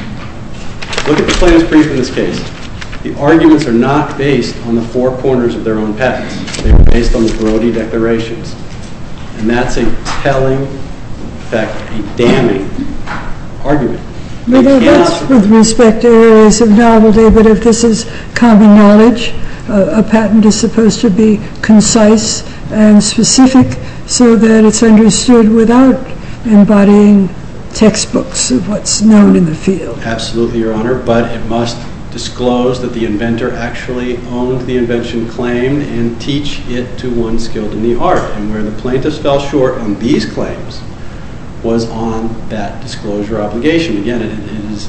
Look at the plaintiff's brief in this case. The arguments are not based on the four corners of their own patents. They are based on the Brody declarations. And that's a telling, in fact, a damning argument. Well, that's with respect to areas of novelty, but if this is common knowledge, a patent is supposed to be concise and specific so that it's understood without embodying textbooks of what's known in the field. Absolutely, Your Honor, but it must disclose that the inventor actually owned the invention claimed and teach it to one skilled in the art. And where the plaintiffs fell short on these claims was on that disclosure obligation. Again, it is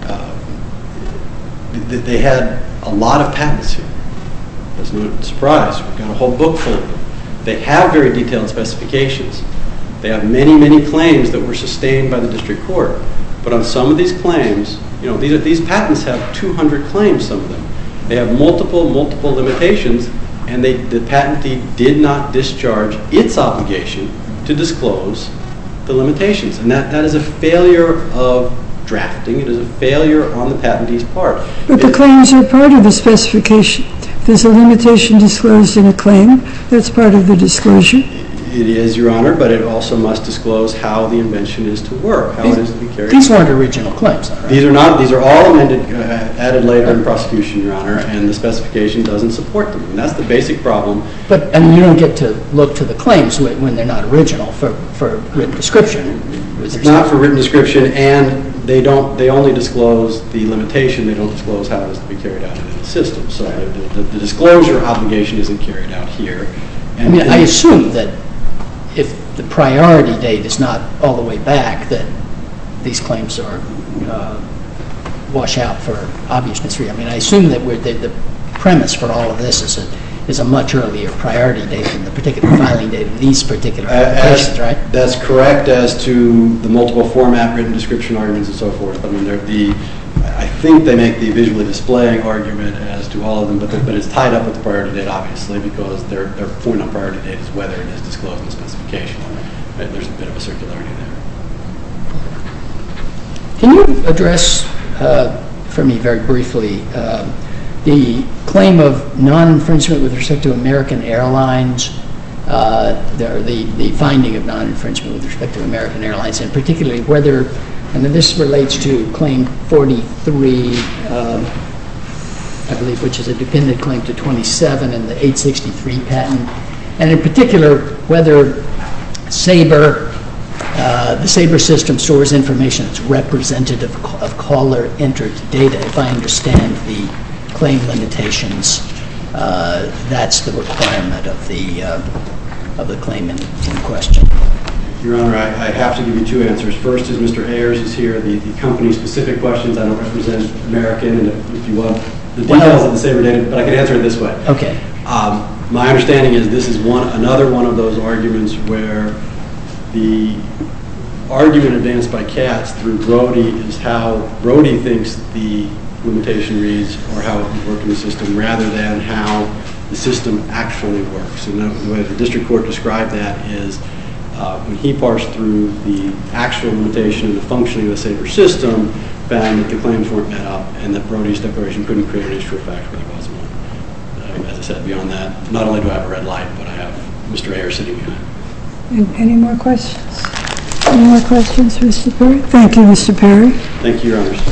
they had a lot of patents here. That's no surprise. We've got a whole book full of them. They have very detailed specifications. They have many, many claims that were sustained by the district court. But on some of these claims, these patents have 200 claims, some of them. They have multiple limitations, and the patentee did not discharge its obligation to disclose the limitations. And that is a failure of drafting. It is a failure on the patentee's part. But the claims are part of the specification. If there's a limitation disclosed in a claim, that's part of the disclosure. It is, Your Honor, but it also must disclose how the invention is to work, how it is to be carried out. These weren't original claims, though, right? These are not. These are all amended, added later in prosecution, Your Honor, and the specification doesn't support them. And that's the basic problem. And you don't get to look to the claims when they're not original for written description. It's not for written description, and they only disclose the limitation. They don't disclose how it is to be carried out in the system. So the disclosure obligation isn't carried out here. And I assume that if the priority date is not all the way back, that these claims are wash out for obviousness. I assume that the premise for all of this is a much earlier priority date than the particular filing date of these particular applications, right? That's correct as to the multiple format written description arguments and so forth. I think they make the visually displaying argument as to all of them, but it's tied up with the priority date, obviously, because their point on priority date is whether it is disclosed in the specification. There's a bit of a circularity there. Can you address for me very briefly the claim of non-infringement with respect to American Airlines, the finding of non-infringement with respect to American Airlines, and particularly whether, and this relates to Claim 43, I believe, which is a dependent claim to 27 and the 863 patent, and in particular whether the Sabre system stores information that's representative of caller-entered data. If I understand the claim limitations, that's the requirement of the claim in question. Your Honor, I have to give you two answers. First is Mr. Ayers is here. The company-specific questions, I don't represent American, and if you want the details of the Sabre data, but I can answer it this way. Okay. My understanding is this is another one of those arguments where the argument advanced by Katz through Brody is how Brody thinks the limitation reads or how it would work in the system rather than how the system actually works. And the way the district court described that is when he parsed through the actual limitation and the functioning of the Sabre system, found that the claims weren't met up and that Brody's declaration couldn't create an issue of fact where there was one. As I said, beyond that, not only do I have a red light, but I have Mr. Ayers sitting behind. Any more questions? Any more questions, Mr. Perry? Thank you, Mr. Perry. Thank you, Your Honors.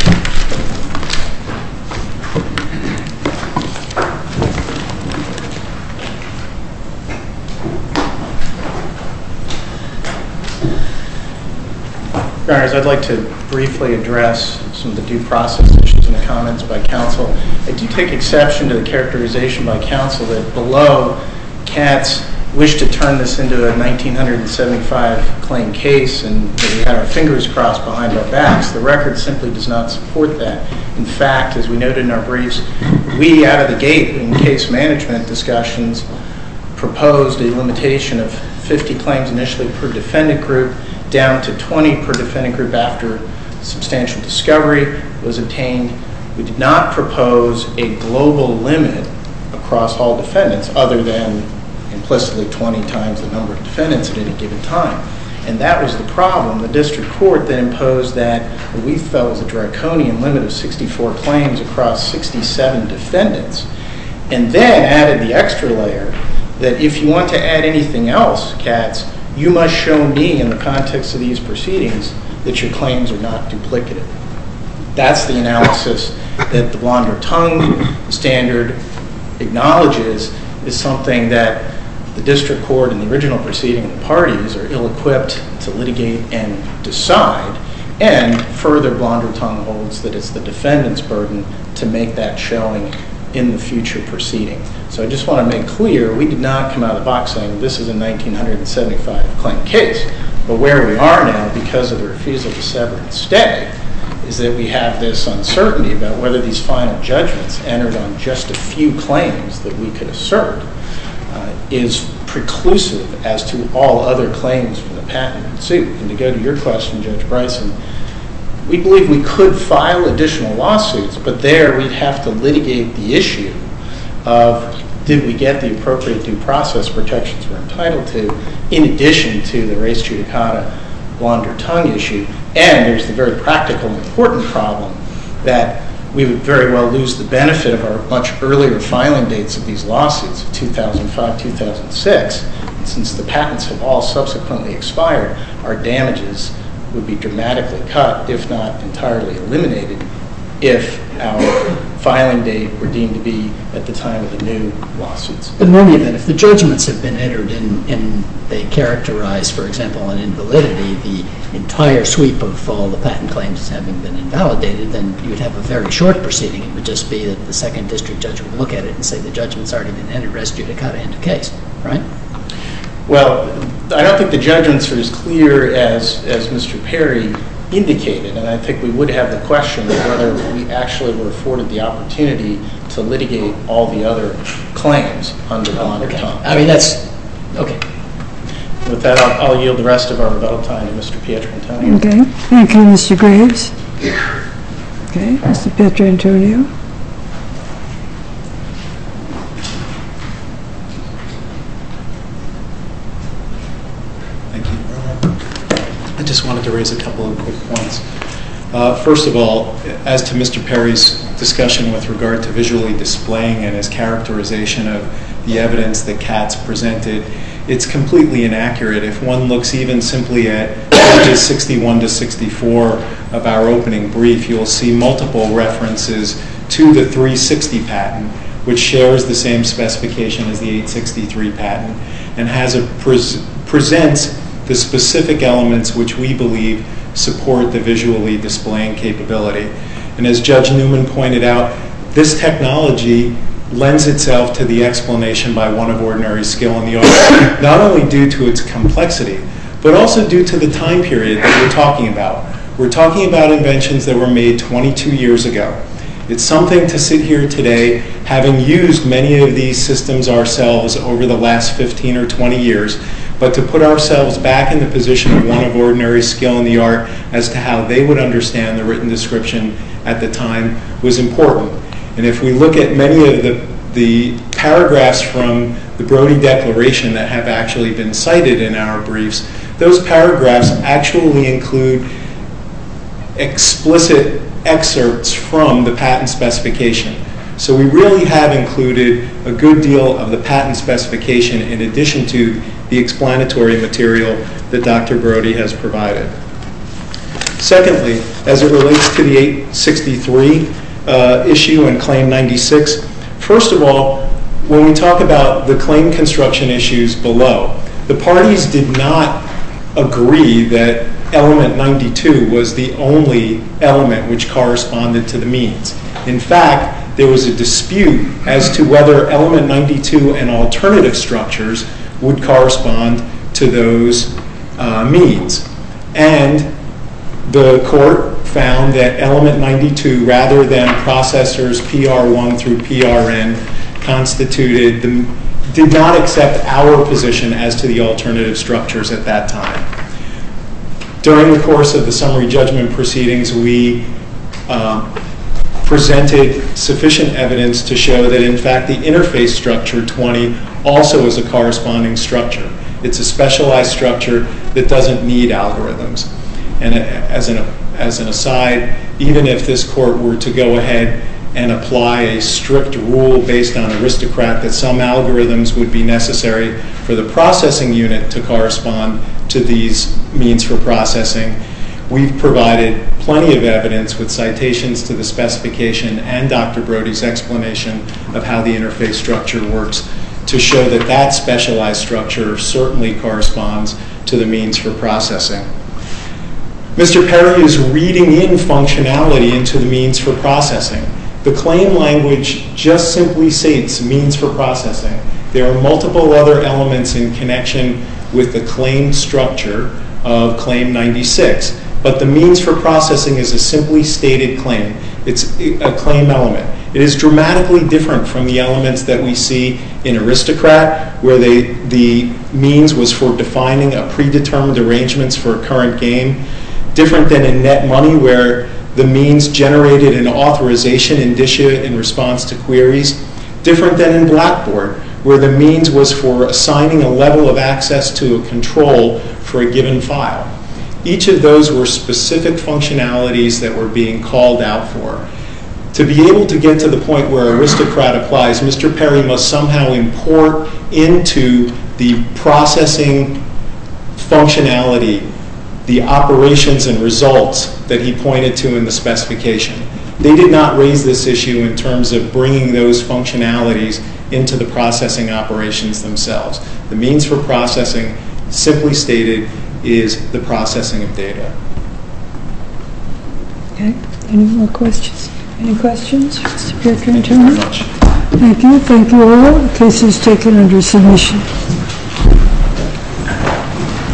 Your Honors, I'd like to briefly address some of the due process issues in the comments by counsel. I do take exception to the characterization by counsel that below Katz wished to turn this into a 1975 claim case and that we had our fingers crossed behind our backs. The record simply does not support that. In fact, as we noted in our briefs, we out of the gate in case management discussions proposed a limitation of 50 claims initially per defendant group down to 20 per defendant group after substantial discovery was obtained. We did not propose a global limit across all defendants other than implicitly 20 times the number of defendants at any given time. And that was the problem. The district court then imposed that what we felt was a draconian limit of 64 claims across 67 defendants, and then added the extra layer that if you want to add anything else, Katz, you must show me in the context of these proceedings that your claims are not duplicative. That's the analysis that the Blonder Tongue standard acknowledges is something that the district court in the original proceeding and the parties are ill-equipped to litigate and decide, and further Blonder Tongue holds that it's the defendant's burden to make that showing in the future proceeding. So I just want to make clear, we did not come out of the box saying this is a 1975 claim case, but where we are now because of the refusal to sever and stay is that we have this uncertainty about whether these final judgments entered on just a few claims that we could assert is preclusive as to all other claims from the patent suit. And to go to your question, Judge Bryson, we believe we could file additional lawsuits, but there we'd have to litigate the issue of did we get the appropriate due process protections we're entitled to, in addition to the res judicata Blonder Tongue issue. And there's the very practical and important problem that we would very well lose the benefit of our much earlier filing dates of these lawsuits, 2005, 2006. And since the patents have all subsequently expired, our damages would be dramatically cut, if not entirely eliminated, if our filing date were deemed to be at the time of the new lawsuits. But in any event, if the judgments have been entered and they characterize, for example, an invalidity, the entire sweep of all the patent claims having been invalidated, then you would have a very short proceeding. It would just be that the second district judge would look at it and say the judgment's already been entered, res judicata into case, right? Well, I don't think the judgments are as clear as Mr. Perry indicated, and I think we would have the question of whether we actually were afforded the opportunity to litigate all the other claims under Blonder Tongue. I mean, that's, okay. With that, I'll yield the rest of our rebuttal time to Mr. Pietrantonio. Okay. Thank you, Mr. Graves. Okay, Mr. Pietrantonio. Thank you. I just wanted to raise a couple of quick points. First of all, as to Mr. Perry's discussion with regard to visually displaying and his characterization of the evidence that Katz presented, it's completely inaccurate. If one looks even simply at pages 61 to 64 of our opening brief, you'll see multiple references to the 360 patent, which shares the same specification as the 863 patent and presents the specific elements which we believe support the visually displaying capability. And as Judge Newman pointed out, this technology lends itself to the explanation by one of ordinary skill in the art, not only due to its complexity, but also due to the time period that we're talking about. We're talking about inventions that were made 22 years ago. It's something to sit here today, having used many of these systems ourselves over the last 15 or 20 years, but to put ourselves back in the position of one of ordinary skill in the art as to how they would understand the written description at the time was important. And if we look at many of the paragraphs from the Brody Declaration that have actually been cited in our briefs, those paragraphs actually include explicit excerpts from the patent specification. So we really have included a good deal of the patent specification in addition to the explanatory material that Dr. Brody has provided. Secondly, as it relates to the 863 issue and Claim 96, first of all, when we talk about the claim construction issues below, the parties did not agree that element 92 was the only element which corresponded to the means. In fact, there was a dispute as to whether element 92 and alternative structures would correspond to those means. And the court found that element 92, rather than processors PR1 through PRN, did not accept our position as to the alternative structures at that time. During the course of the summary judgment proceedings, we presented sufficient evidence to show that, in fact, the interface structure 20 also is a corresponding structure. It's a specialized structure that doesn't need algorithms. And as an aside, even if this court were to go ahead and apply a strict rule based on Aristocrat that some algorithms would be necessary for the processing unit to correspond to these means for processing, we've provided plenty of evidence with citations to the specification and Dr. Brody's explanation of how the interface structure works to show that that specialized structure certainly corresponds to the means for processing. Mr. Perry is reading in functionality into the means for processing. The claim language just simply states means for processing. There are multiple other elements in connection with the claim structure of Claim 96, but the means for processing is a simply stated claim. It's a claim element. It is dramatically different from the elements that we see in Aristocrat, where the means was for defining a predetermined arrangements for a current game, different than in Net Money, where the means generated an authorization indicia in response to queries, different than in Blackboard, where the means was for assigning a level of access to a control for a given file. Each of those were specific functionalities that were being called out for. To be able to get to the point where Aristocrat applies, Mr. Perry must somehow import into the processing functionality the operations and results that he pointed to in the specification. They did not raise this issue in terms of bringing those functionalities into the processing operations themselves. The means for processing, simply stated, is the processing of data. Okay. Any more questions? Any questions? Mr. Pietro? Thank you very much. Thank you. Thank you all. The case is taken under submission.